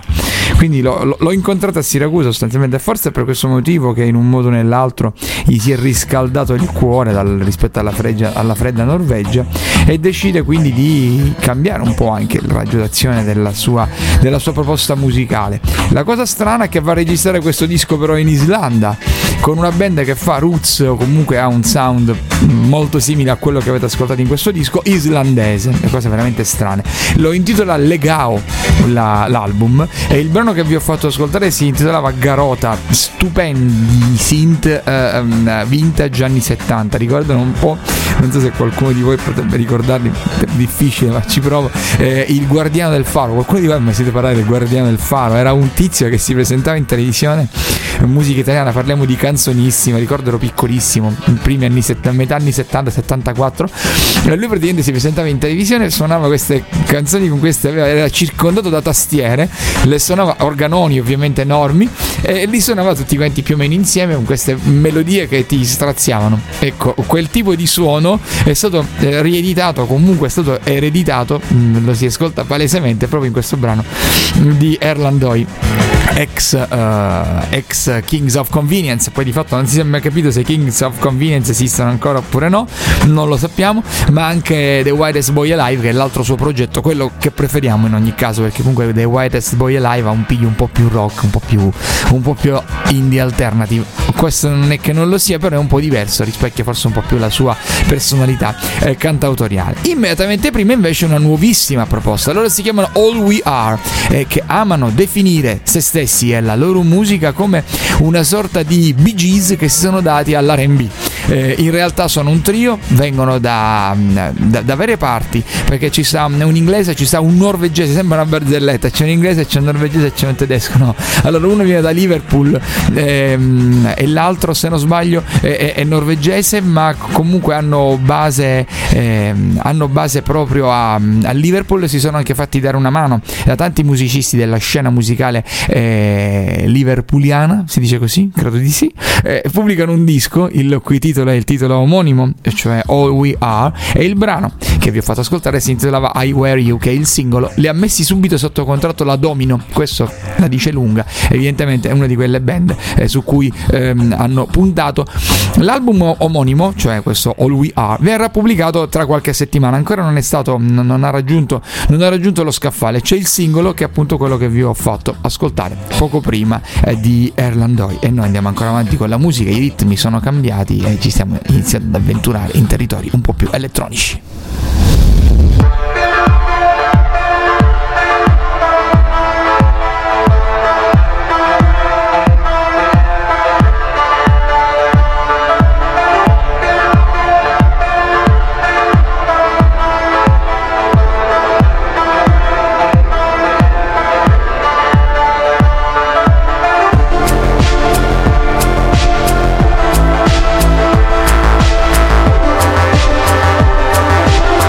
S4: quindi l'ho, l'ho, l'ho incontrato a Siracusa sostanzialmente, forse è per questo motivo che in un modo o nell'altro gli si è riscaldato il cuore dal, rispetto alla, freggia, alla fredda Norvegia, e decide quindi di cambiare un po' anche il raggio d'azione della sua, della sua proposta musicale. La cosa strana è che va a registrare questo disco però in Islanda, con una band che fa roots, o comunque ha un sound molto simile a quello che avete ascoltato in questo disco, islandese, le cose veramente strane. Lo intitola Legao la, l'album, e il brano che vi ho fatto ascoltare si intitolava Garota, stupendi synth eh, vintage anni settanta, ricordano un po', non so se qualcuno di voi potrebbe ricordarli, è difficile ma ci provo, eh, il Guardiano del Faro. Qualcuno di voi mi sentite parlare del Guardiano del Faro? Era un tizio che si presentava in televisione, musica italiana, parliamo di canzonissima, ricordo ero piccolissimo, i primi anni settanta, metà anni settanta settantaquattro, e lui praticamente si presentava in televisione, suonava queste canzoni con queste, era circondato da tastiere, le suonava, organoni ovviamente enormi, e li suonava tutti quanti più o meno insieme con queste melodie che ti straziavano. Ecco, quel tipo di suono è stato eh, rieditato, comunque è stato ereditato, mh, lo si ascolta palesemente proprio in questo brano di Erland Øy, ex, uh, ex Kings of Convenience. Poi di fatto non si è mai capito se Kings of Convenience esistono ancora oppure no, non lo sappiamo, ma anche The Whitest Boy Alive, che è l'altro suo progetto, quello che preferiamo in ogni caso, perché comunque The Whitest Boy Alive ha un piglio un po' più rock, un po' più, un po' più indie alternative. Questo non è che non lo sia, però è un po' diverso, rispecchia forse un po' più la sua personalità eh, cantautoriale. Immediatamente prima invece una nuovissima proposta, loro si chiamano All We Are, eh, che amano definire se stessi e la loro musica come una sorta di Bee Gees che si sono dati all'R and B. Eh, in realtà sono un trio, vengono da, da, da varie parti, perché ci sta un inglese, ci sta un norvegese, sembra una barzelletta, c'è un inglese, c'è un norvegese e c'è un tedesco, no. Allora uno viene da Liverpool ehm, e l'altro, se non sbaglio, è, è norvegese, ma comunque hanno base ehm, hanno base proprio a, a Liverpool. Si sono anche fatti dare una mano da tanti musicisti della scena musicale eh, liverpooliana, si dice così, credo di sì. Eh, pubblicano un disco il cui titolo è il titolo omonimo, cioè All We Are, e il brano che vi ho fatto ascoltare si intitolava I Wear You, che è il singolo. Li ha messi subito sotto contratto la Domino, questo la dice lunga, evidentemente è una di quelle band eh, su cui ehm, hanno puntato. L'album omonimo, cioè questo All We Are, verrà pubblicato tra qualche settimana, ancora non è stato, non, non ha raggiunto non ha raggiunto lo scaffale. C'è il singolo che è appunto quello che vi ho fatto ascoltare poco prima eh, di Erland Øy, e noi andiamo ancora avanti con la musica, i ritmi sono cambiati e ci stiamo iniziando ad avventurare in territori un po' più elettronici.
S5: I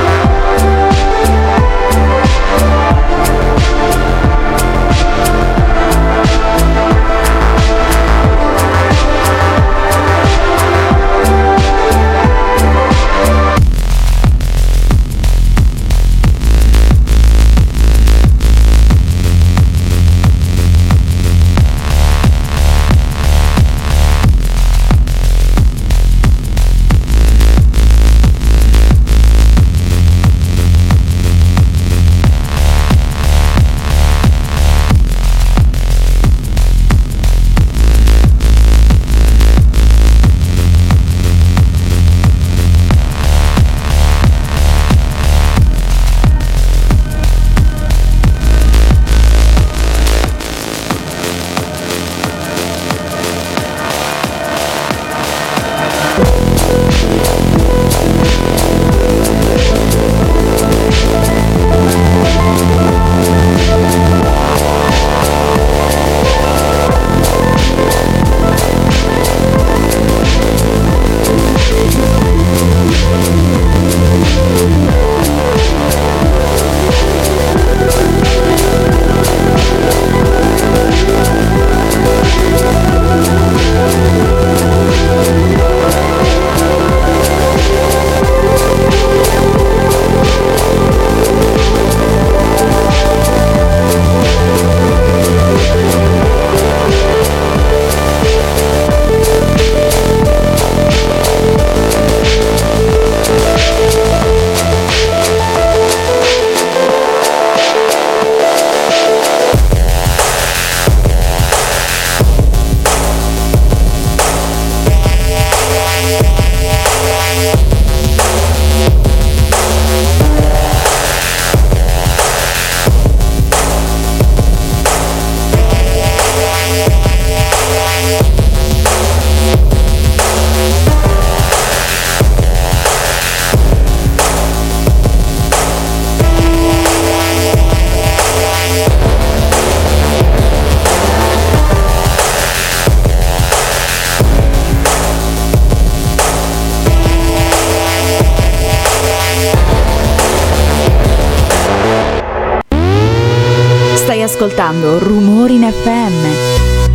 S7: ascoltando Rumori in F M.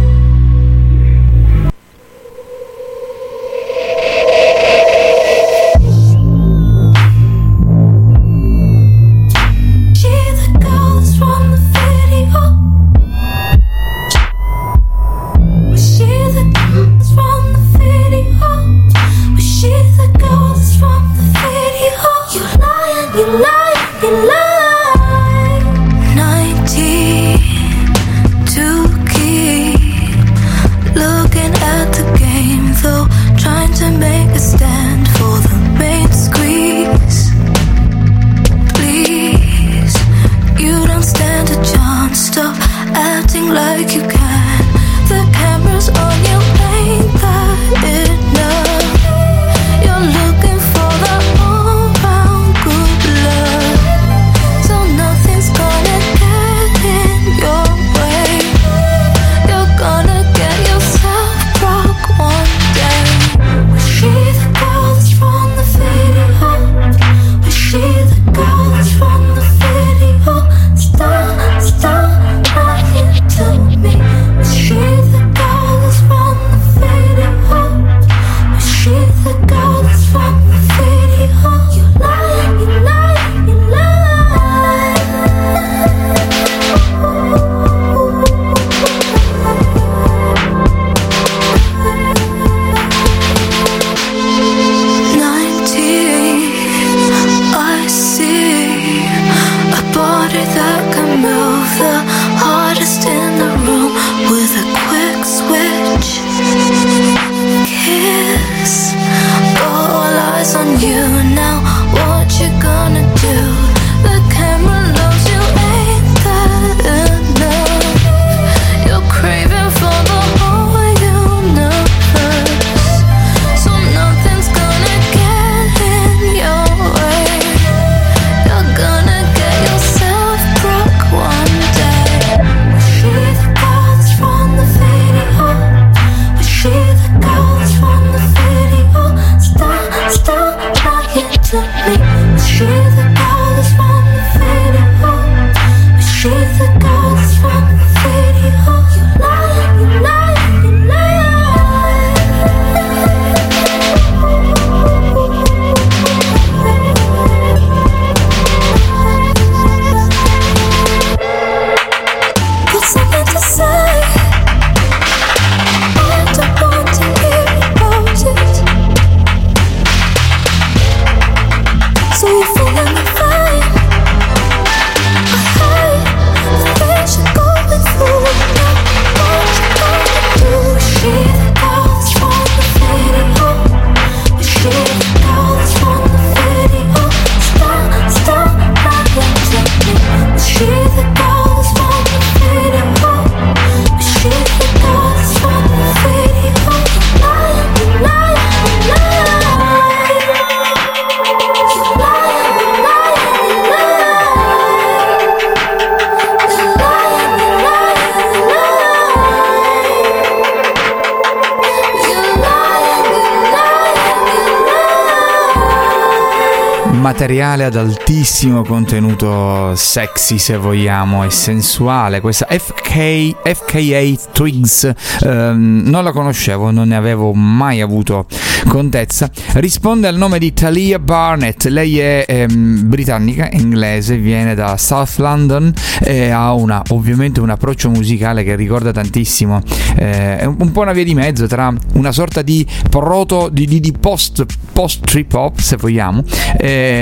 S4: Materiale ad altissimo contenuto sexy, se vogliamo, e sensuale. Questa F K, F K A Twigs, ehm, non la conoscevo, non ne avevo mai avuto contezza. Risponde al nome di Talia Barnett. Lei è ehm, britannica, inglese, viene da South London e ha una, ovviamente un approccio musicale che ricorda tantissimo, eh, è un, un po' una via di mezzo tra una sorta di proto di, di, di post post trip hop, se vogliamo, e,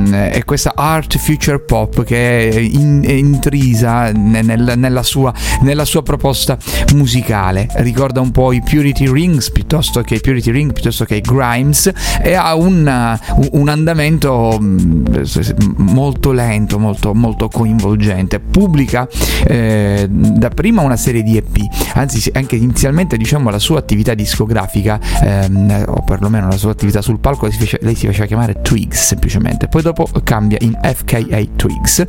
S4: e questa art future pop che è, in, è intrisa nel, nella sua nella sua proposta musicale. Ricorda un po' i Purity Rings piuttosto che Purity Ring piuttosto che i Grimes, e ha un, un andamento molto lento, molto, molto coinvolgente. Pubblica eh, da prima una serie di E P, anzi anche inizialmente, diciamo, la sua attività discografica, ehm, o perlomeno la sua attività sul palco, lei si, fece, lei si faceva chiamare Twigs semplicemente. semplicemente. Poi dopo cambia in F K A Twigs,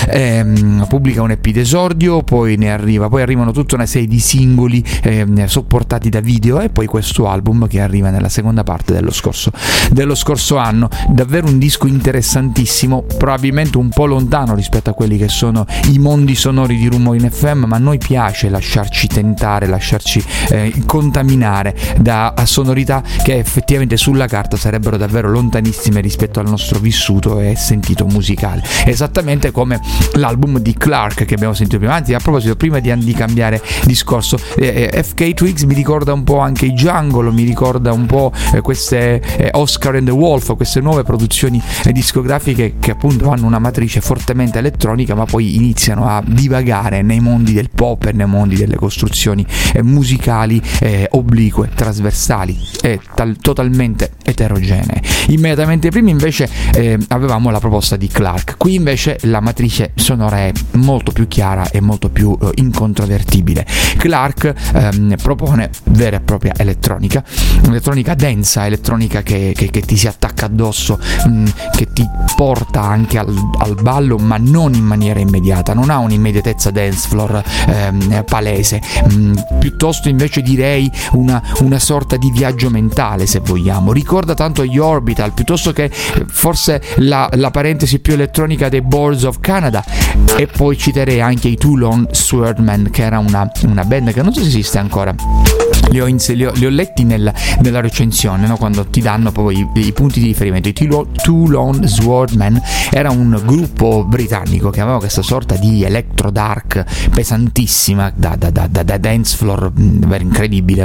S4: ehm, pubblica un E P d'esordio, poi ne arriva, poi arrivano tutta una serie di singoli ehm, sopportati da video, e poi questo album che arriva nella seconda parte dello scorso, dello scorso anno. Davvero un disco interessantissimo, probabilmente un po' lontano rispetto a quelli che sono i mondi sonori di Rumori in F M, ma a noi piace lasciarci tentare, lasciarci eh, contaminare da sonorità che effettivamente sulla carta sarebbero davvero lontanissime rispetto al nostro vissuto e sentito musicale, esattamente come l'album di Clark che abbiamo sentito prima. Anzi, a proposito, prima di, di cambiare discorso, eh, F K Twigs mi ricorda un po' anche i Jungle, mi ricorda un po' eh, queste eh, Oscar and the Wolf, queste nuove produzioni eh, discografiche che appunto hanno una matrice fortemente elettronica, ma poi iniziano a divagare nei mondi del pop e nei mondi delle costruzioni eh, musicali eh, oblique, trasversali e tal- totalmente eterogenee. Immediatamente prima invece eh, avevamo la proposta di Clark, qui invece la matrice sonora è molto più chiara e molto più eh, incontrovertibile. Clark ehm, propone vera e propria elettronica, elettronica densa, elettronica che, che, che ti si attacca addosso, mh, che ti porta anche al, al ballo, ma non in maniera immediata, non ha un'immediatezza dance floor ehm, palese, mh, piuttosto invece direi una, una sorta di viaggio mentale, se vogliamo. Ricorda tanto gli Orbital, piuttosto che forse la, la parentesi più elettronica dei Boards of Canada. E poi citerei anche i Two Lone Swordmen, che era una, una band che non so se esiste ancora. Li ho, ins- li ho, li ho letti nel, nella recensione, no? Quando ti danno poi i, i punti di riferimento. I Two Lone Swordmen era un gruppo britannico che aveva questa sorta di electro dark pesantissima da, da, da, da, da dance floor, davvero incredibile.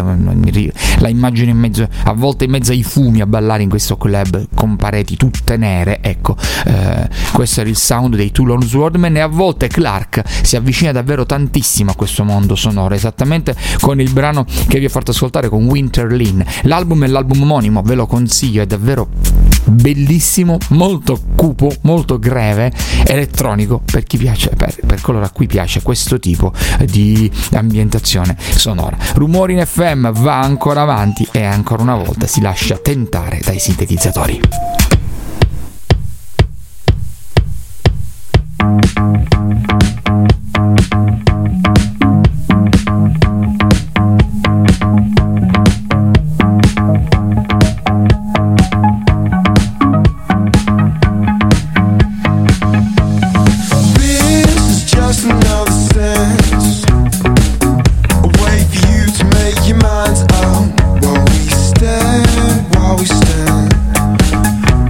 S4: La immagino in mezzo, a volte in mezzo ai fumi, a ballare in questo club con pareti tutte nere. Ecco, eh, questo era il sound dei Two Lone Swordmen, e a volte Clark si avvicina davvero tantissimo a questo mondo sonoro, esattamente con il brano che vi ho fatto ascoltare, con Winterlin. L'album è l'album omonimo, ve lo consiglio, è davvero bellissimo, molto cupo, molto greve, elettronico per chi piace, per, per coloro a cui piace questo tipo di ambientazione sonora. Rumori in F M va ancora avanti e ancora una volta si lascia tentare dai sintetizzatori.
S3: Your mind's up while we stand, while we stand.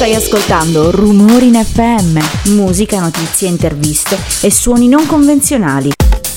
S7: Stai ascoltando Rumori in F M, musica, notizie, interviste e suoni non convenzionali.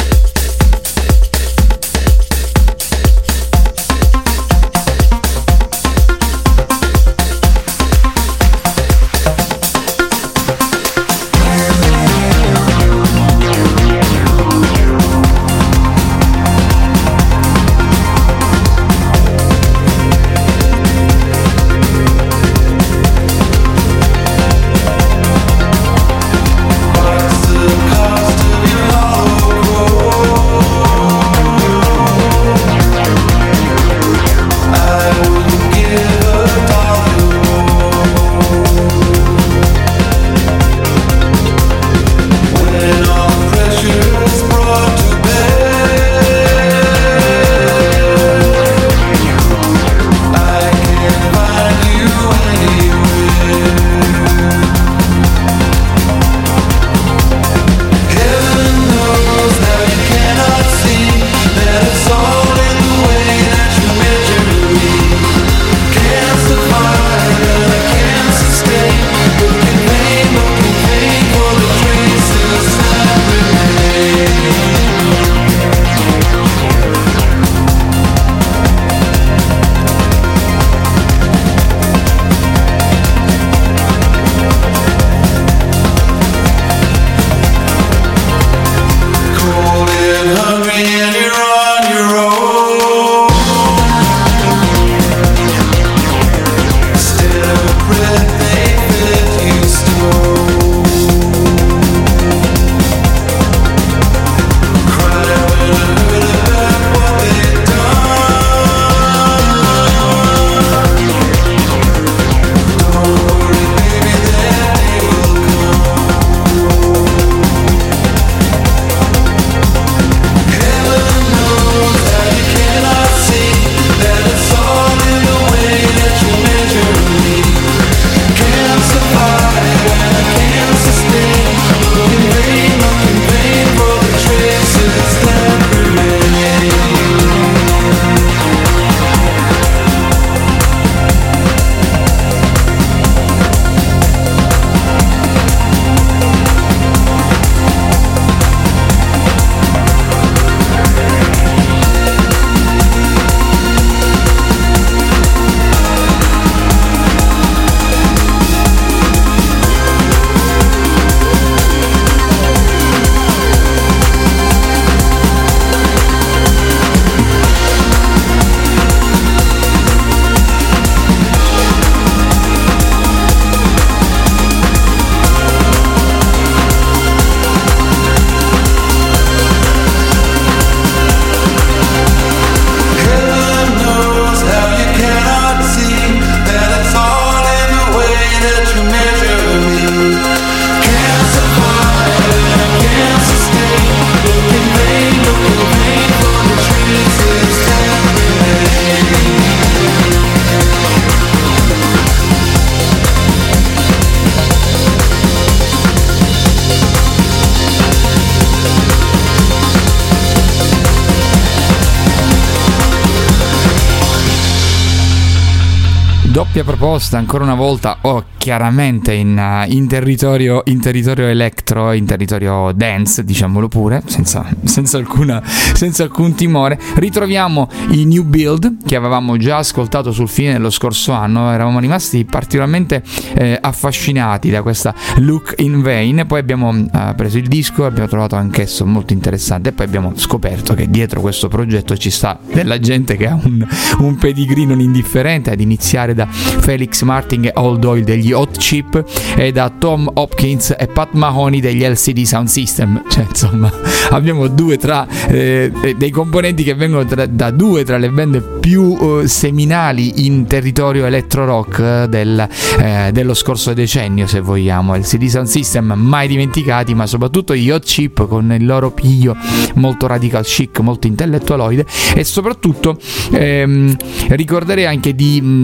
S4: Doppia proposta ancora una volta, oh, chiaramente in, uh, in territorio in territorio electro, in territorio dance, diciamolo pure, senza, senza, alcuna, senza alcun timore. Ritroviamo i New Build che avevamo già ascoltato sul fine dello scorso anno, eravamo rimasti particolarmente eh, affascinati da questa Look in Vain. Poi abbiamo uh, preso il disco, abbiamo trovato anch'esso molto interessante e poi abbiamo scoperto che dietro questo progetto ci sta della gente che ha un, un pedigree non indifferente, ad iniziare da Felix Martin e Old Oil degli Hot Chip e da Tom Hopkins e Pat Mahoney degli L C D Sound System. Cioè, insomma, abbiamo due tra eh, dei componenti che vengono tra, da due tra le band più eh, seminali in territorio electro rock eh, del, eh, dello scorso decennio, se vogliamo. L C D Sound System mai dimenticati, ma soprattutto gli Hot Chip con il loro piglio molto radical chic, molto intellettualoide. E soprattutto ehm, ricorderei anche di, di dirvi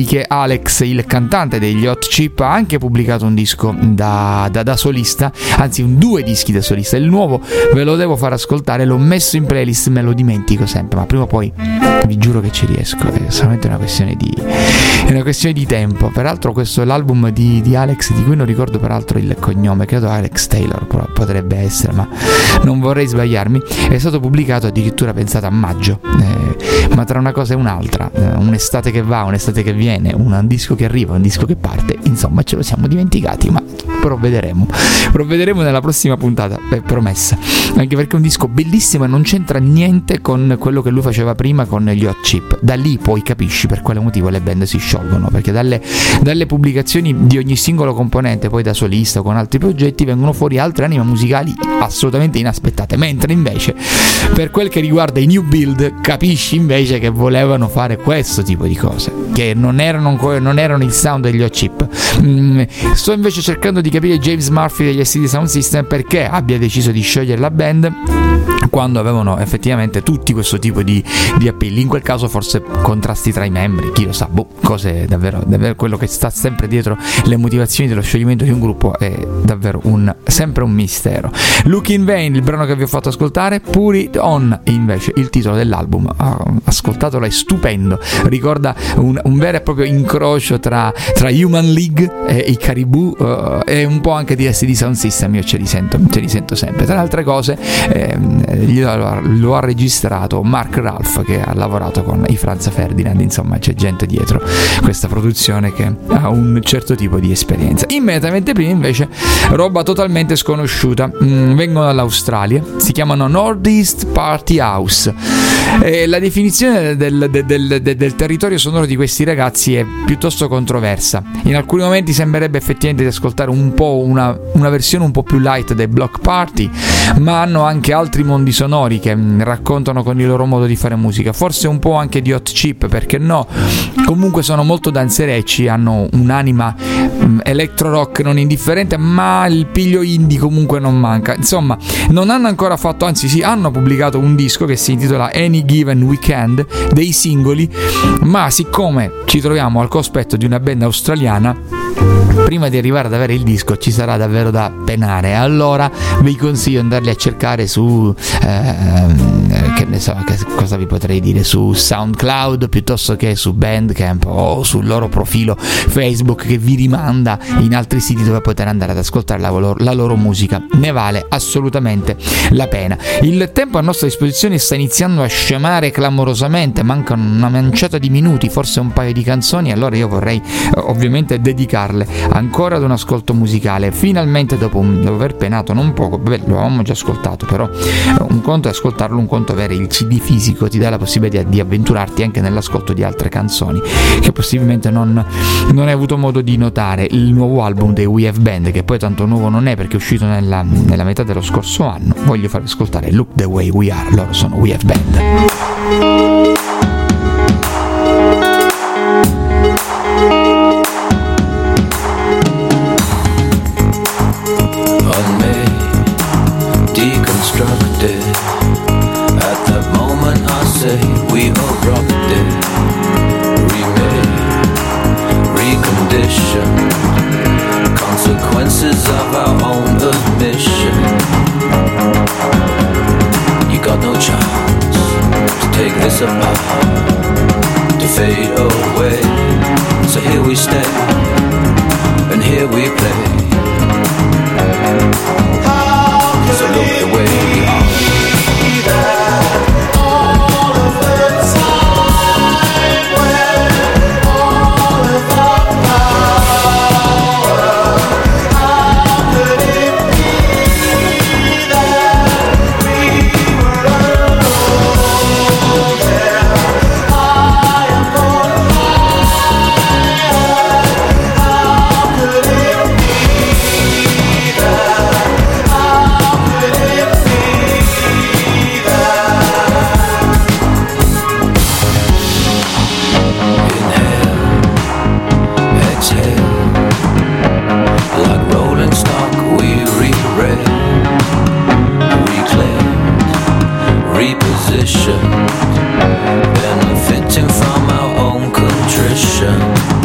S4: ricordarvi che Alex, il cantante degli Hot Chip, ha anche pubblicato un disco da, da, da solista, anzi un due dischi da solista. Il nuovo ve lo devo far ascoltare, l'ho messo in playlist, me lo dimentico sempre, ma prima o poi vi giuro che ci riesco, è solamente una questione di, è una questione di tempo. Peraltro questo è l'album di, di Alex, di cui non ricordo peraltro il cognome, credo Alex Taylor potrebbe essere, ma non vorrei sbagliarmi. È stato pubblicato addirittura, pensate, a maggio, eh, ma tra una cosa e un'altra, eh, un'estate che va, un'estate che viene, un disco che arriva, un disco che parte, insomma ce lo siamo dimenticati, ma provvederemo provvederemo nella prossima puntata, è promessa, anche perché è un disco bellissimo e non c'entra niente con quello che lui faceva prima con gli Hot Chip. Da lì poi capisci per quale motivo le band si sciolgono, perché dalle, dalle pubblicazioni di ogni singolo componente, poi da solista o con altri progetti, vengono fuori altre anime musicali assolutamente inaspettate, mentre invece per quel che riguarda i New Build capisci invece che volevano fare questo tipo di cose, che non erano, non erano il sound degli Hot Chip. mm, sto invece cercando di capire James Murphy degli S D Sound System perché abbia deciso di sciogliere la band quando avevano effettivamente tutti questo tipo di, di appeal. In quel caso forse contrasti tra i membri, chi lo sa, boh, cose davvero, davvero quello che sta sempre dietro le motivazioni dello scioglimento di un gruppo è davvero un, sempre un mistero. Look in Vain, il brano che vi ho fatto ascoltare, Put It On invece il titolo dell'album, oh, ascoltatelo, è stupendo, ricorda un, un vero e proprio incrocio tra, tra Human League e i Caribou, uh, e un po' anche di S D Sound System, io ce li sento, ce li sento sempre. Tra le altre cose eh, lo, lo ha registrato Mark Ralph, che ha lavorato con i Franz Ferdinand, insomma c'è gente dietro questa produzione che ha un certo tipo di esperienza. Immediatamente prima invece roba totalmente sconosciuta, mm, vengono dall'Australia, si chiamano Northeast Party House, e la definizione del, del, del, del, del territorio sonoro di questi ragazzi è piuttosto controversa. In alcuni momenti sembrerebbe effettivamente di ascoltare un po' una, una versione un po' più light dei Block Party, ma hanno anche altri mondi sonori che mh, raccontano con il loro modo di fare musica, forse un po' anche di Hot Chip, perché no, comunque sono molto danzerecci, hanno un'anima mh, electro rock non indifferente, ma il piglio indie comunque non manca. Insomma, non hanno ancora fatto, anzi sì, hanno pubblicato un disco che si intitola Any Given Weekend, dei singoli, ma siccome ci troviamo al cospetto di una band australiana, prima di arrivare ad avere il disco ci sarà davvero da penare. Allora vi consiglio di andarli a cercare su eh, che ne so, che cosa vi potrei dire, su SoundCloud piuttosto che su Bandcamp o sul loro profilo Facebook, che vi rimanda in altri siti dove poter andare ad ascoltare la loro, la loro musica. Ne vale assolutamente la pena. Il tempo a nostra disposizione sta iniziando a scemare clamorosamente, mancano una manciata di minuti, forse un paio di canzoni, allora io vorrei eh, ovviamente dedicarle ancora ad un ascolto musicale. Finalmente, dopo, un, dopo aver penato non poco, beh, lo avevamo già ascoltato, però un conto è ascoltarlo, un conto è avere il C D fisico, ti dà la possibilità di avventurarti anche nell'ascolto di altre canzoni che possibilmente non, non hai avuto modo di notare. Il nuovo album dei We Have Band, che poi tanto nuovo non è perché è uscito nella, nella metà dello scorso anno, voglio farvi ascoltare Look the Way We Are, loro sono We Have Band.
S3: Deconstructed. At that moment I say we erupted, remade, reconditioned, consequences of our own admission. You got no chance to take this apart, to fade away. So here we stay, and here we play. So look the way we are. All of the time when all of our power, how could it be that we were alone there? I am on fire. How could it be that? Repositioned, benefiting from our own contrition.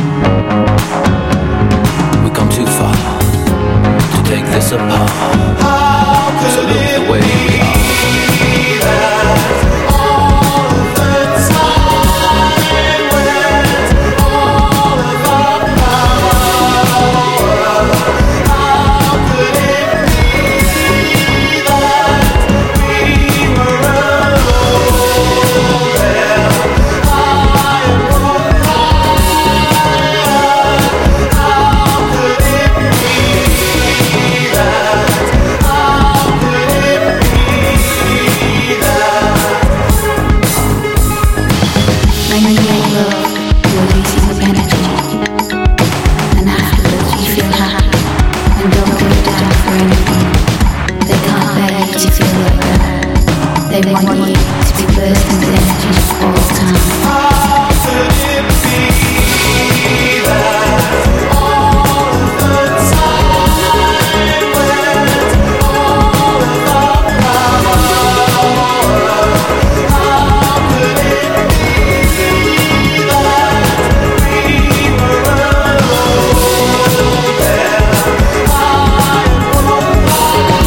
S2: us apart. So look the way we are.
S9: They want you to be bursting with energy all the time. How could it be that all of the time went all of our power? How could it be that we were alone there? High and higher.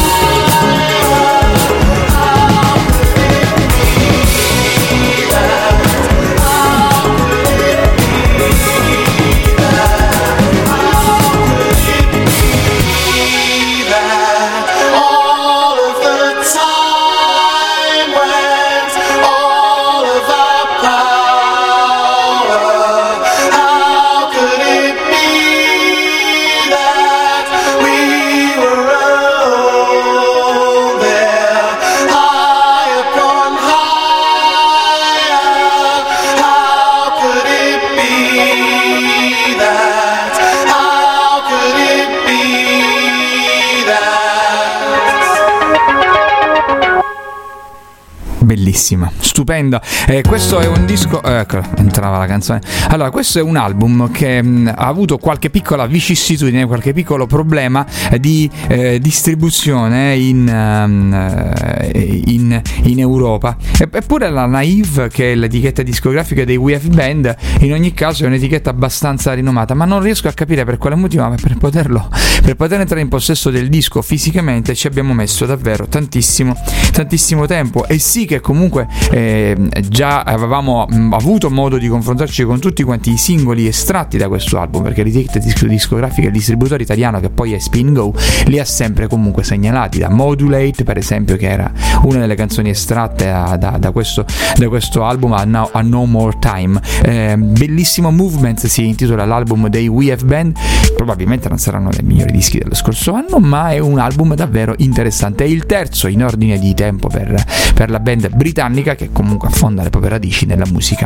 S4: Bellissima, stupenda. Eh, questo è un disco. Ecco, entrava la canzone. Allora, questo è un album che mh, ha avuto qualche piccola vicissitudine, qualche piccolo problema di eh, distribuzione in, um, in, in Europa. Eppure la Naive, che è l'etichetta discografica dei We Have Band, in ogni caso è un'etichetta abbastanza rinomata, ma non riesco a capire per quale motivo, ma per poterlo, per poter entrare in possesso del disco fisicamente ci abbiamo messo davvero tantissimo, tantissimo tempo. E sì che comunque eh, già avevamo mh, avuto modo di confrontarci con tutti quanti i singoli estratti da questo album, perché l'etichetta discografica, il distributore italiano che poi è Spin Go, li ha sempre comunque segnalati, da Modulate per esempio, che era una delle canzoni estratte a, da, da, questo, da questo album, a No, a No More Time. Eh, bellissimo Movements si intitola l'album dei We Have Band. Probabilmente non saranno dei migliori dischi dello scorso anno, ma è un album davvero interessante. È il terzo in ordine di tempo per, per la band britannica, che comunque affonda le proprie radici nella musica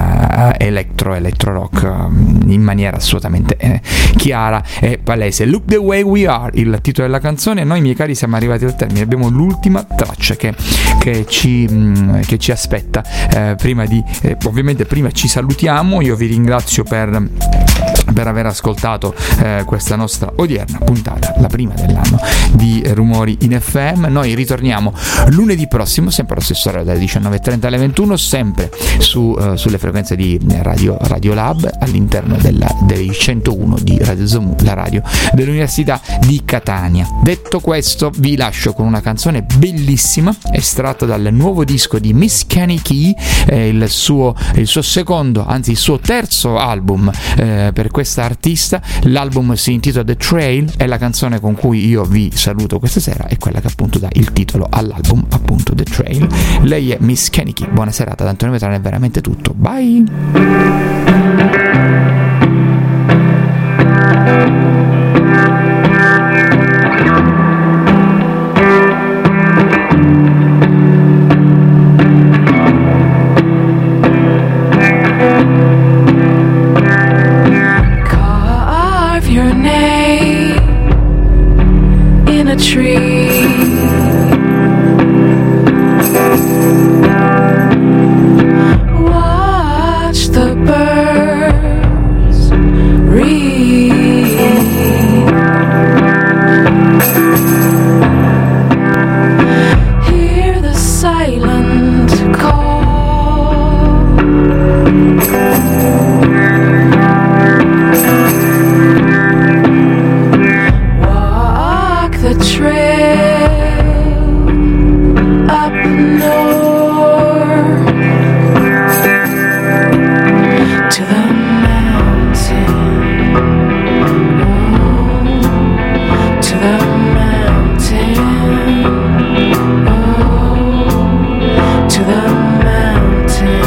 S4: eh, electro, electro rock eh, in maniera assolutamente eh, chiara e palese. Look the Way We Are, il titolo della canzone. Noi, miei cari, siamo arrivati al termine, abbiamo l'ultima traccia che, che, ci, mh, che ci aspetta eh, prima di eh, ovviamente prima ci salutiamo. Io vi ringrazio per per aver ascoltato eh, questa nostra odierna puntata, la prima dell'anno di Rumori in F M. Noi ritorniamo lunedì prossimo, sempre allo stesso orario, dalle diciannove e trenta alle ventuno, sempre su, uh, sulle frequenze di Radio, Radio Lab, all'interno della, dei centouno di Radio Zoom, la radio dell'Università di Catania. Detto questo, vi lascio con una canzone bellissima estratta dal nuovo disco di Miss Kenny Key, eh, il, suo, il suo secondo, anzi il suo terzo album eh, per questa artista. L'album si intitola The Trail e la canzone con cui io vi saluto questa sera è quella che appunto dà il titolo all'album, appunto The Trail. Lei è Miss Kenny Key. Buona serata da Antonio Vetrano, è veramente tutto. Bye!
S10: The
S9: north to the mountain, oh, to the mountain, oh, to the mountain.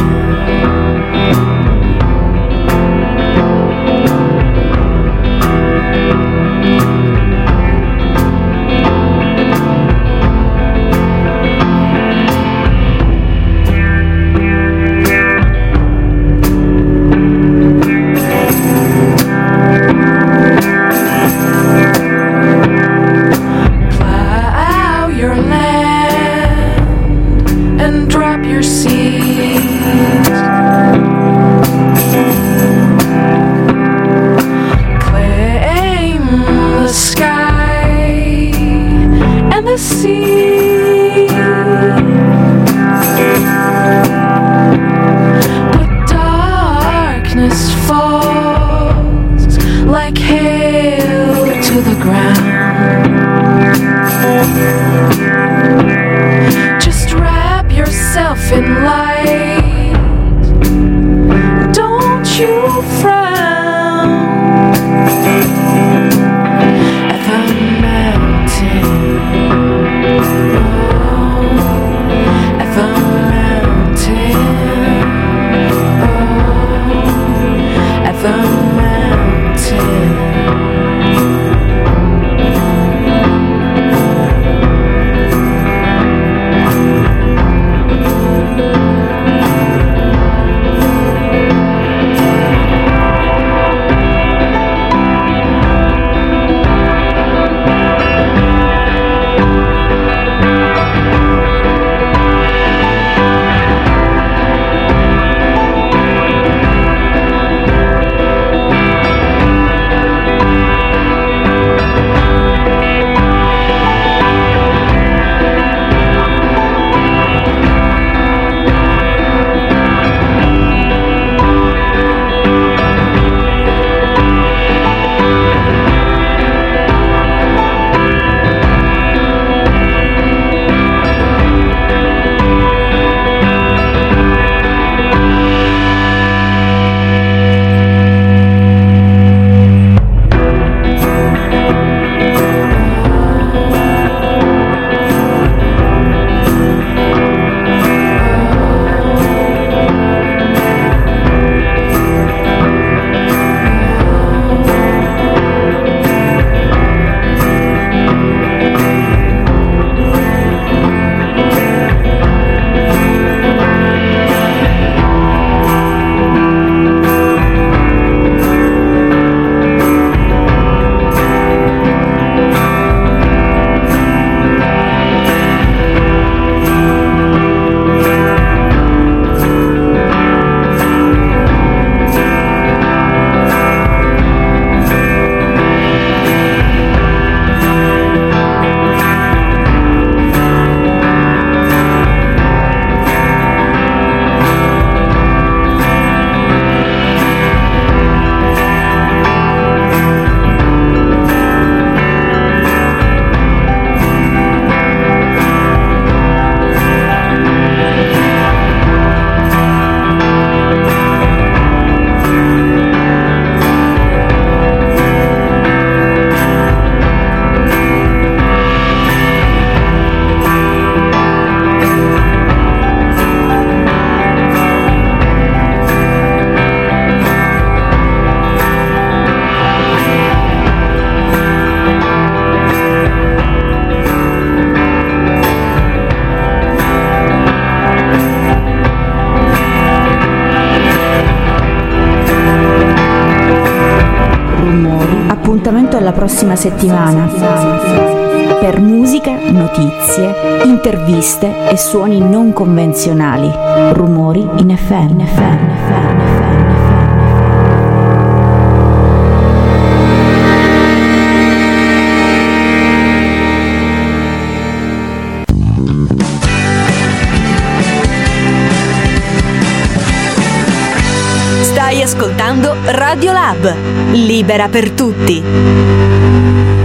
S9: Plow your land and drop your seeds. Claim the sky and the sea. But darkness falls like hail to the ground. Just wrap yourself in light. Don't you frown at the mountain. Oh, at the mountain. Oh, at the mountain.
S7: Appuntamento alla prossima settimana per musica, notizie, interviste e suoni non convenzionali. Rumori in F M. In F M.
S1: Stai ascoltando Radio Lab, libera per tutti.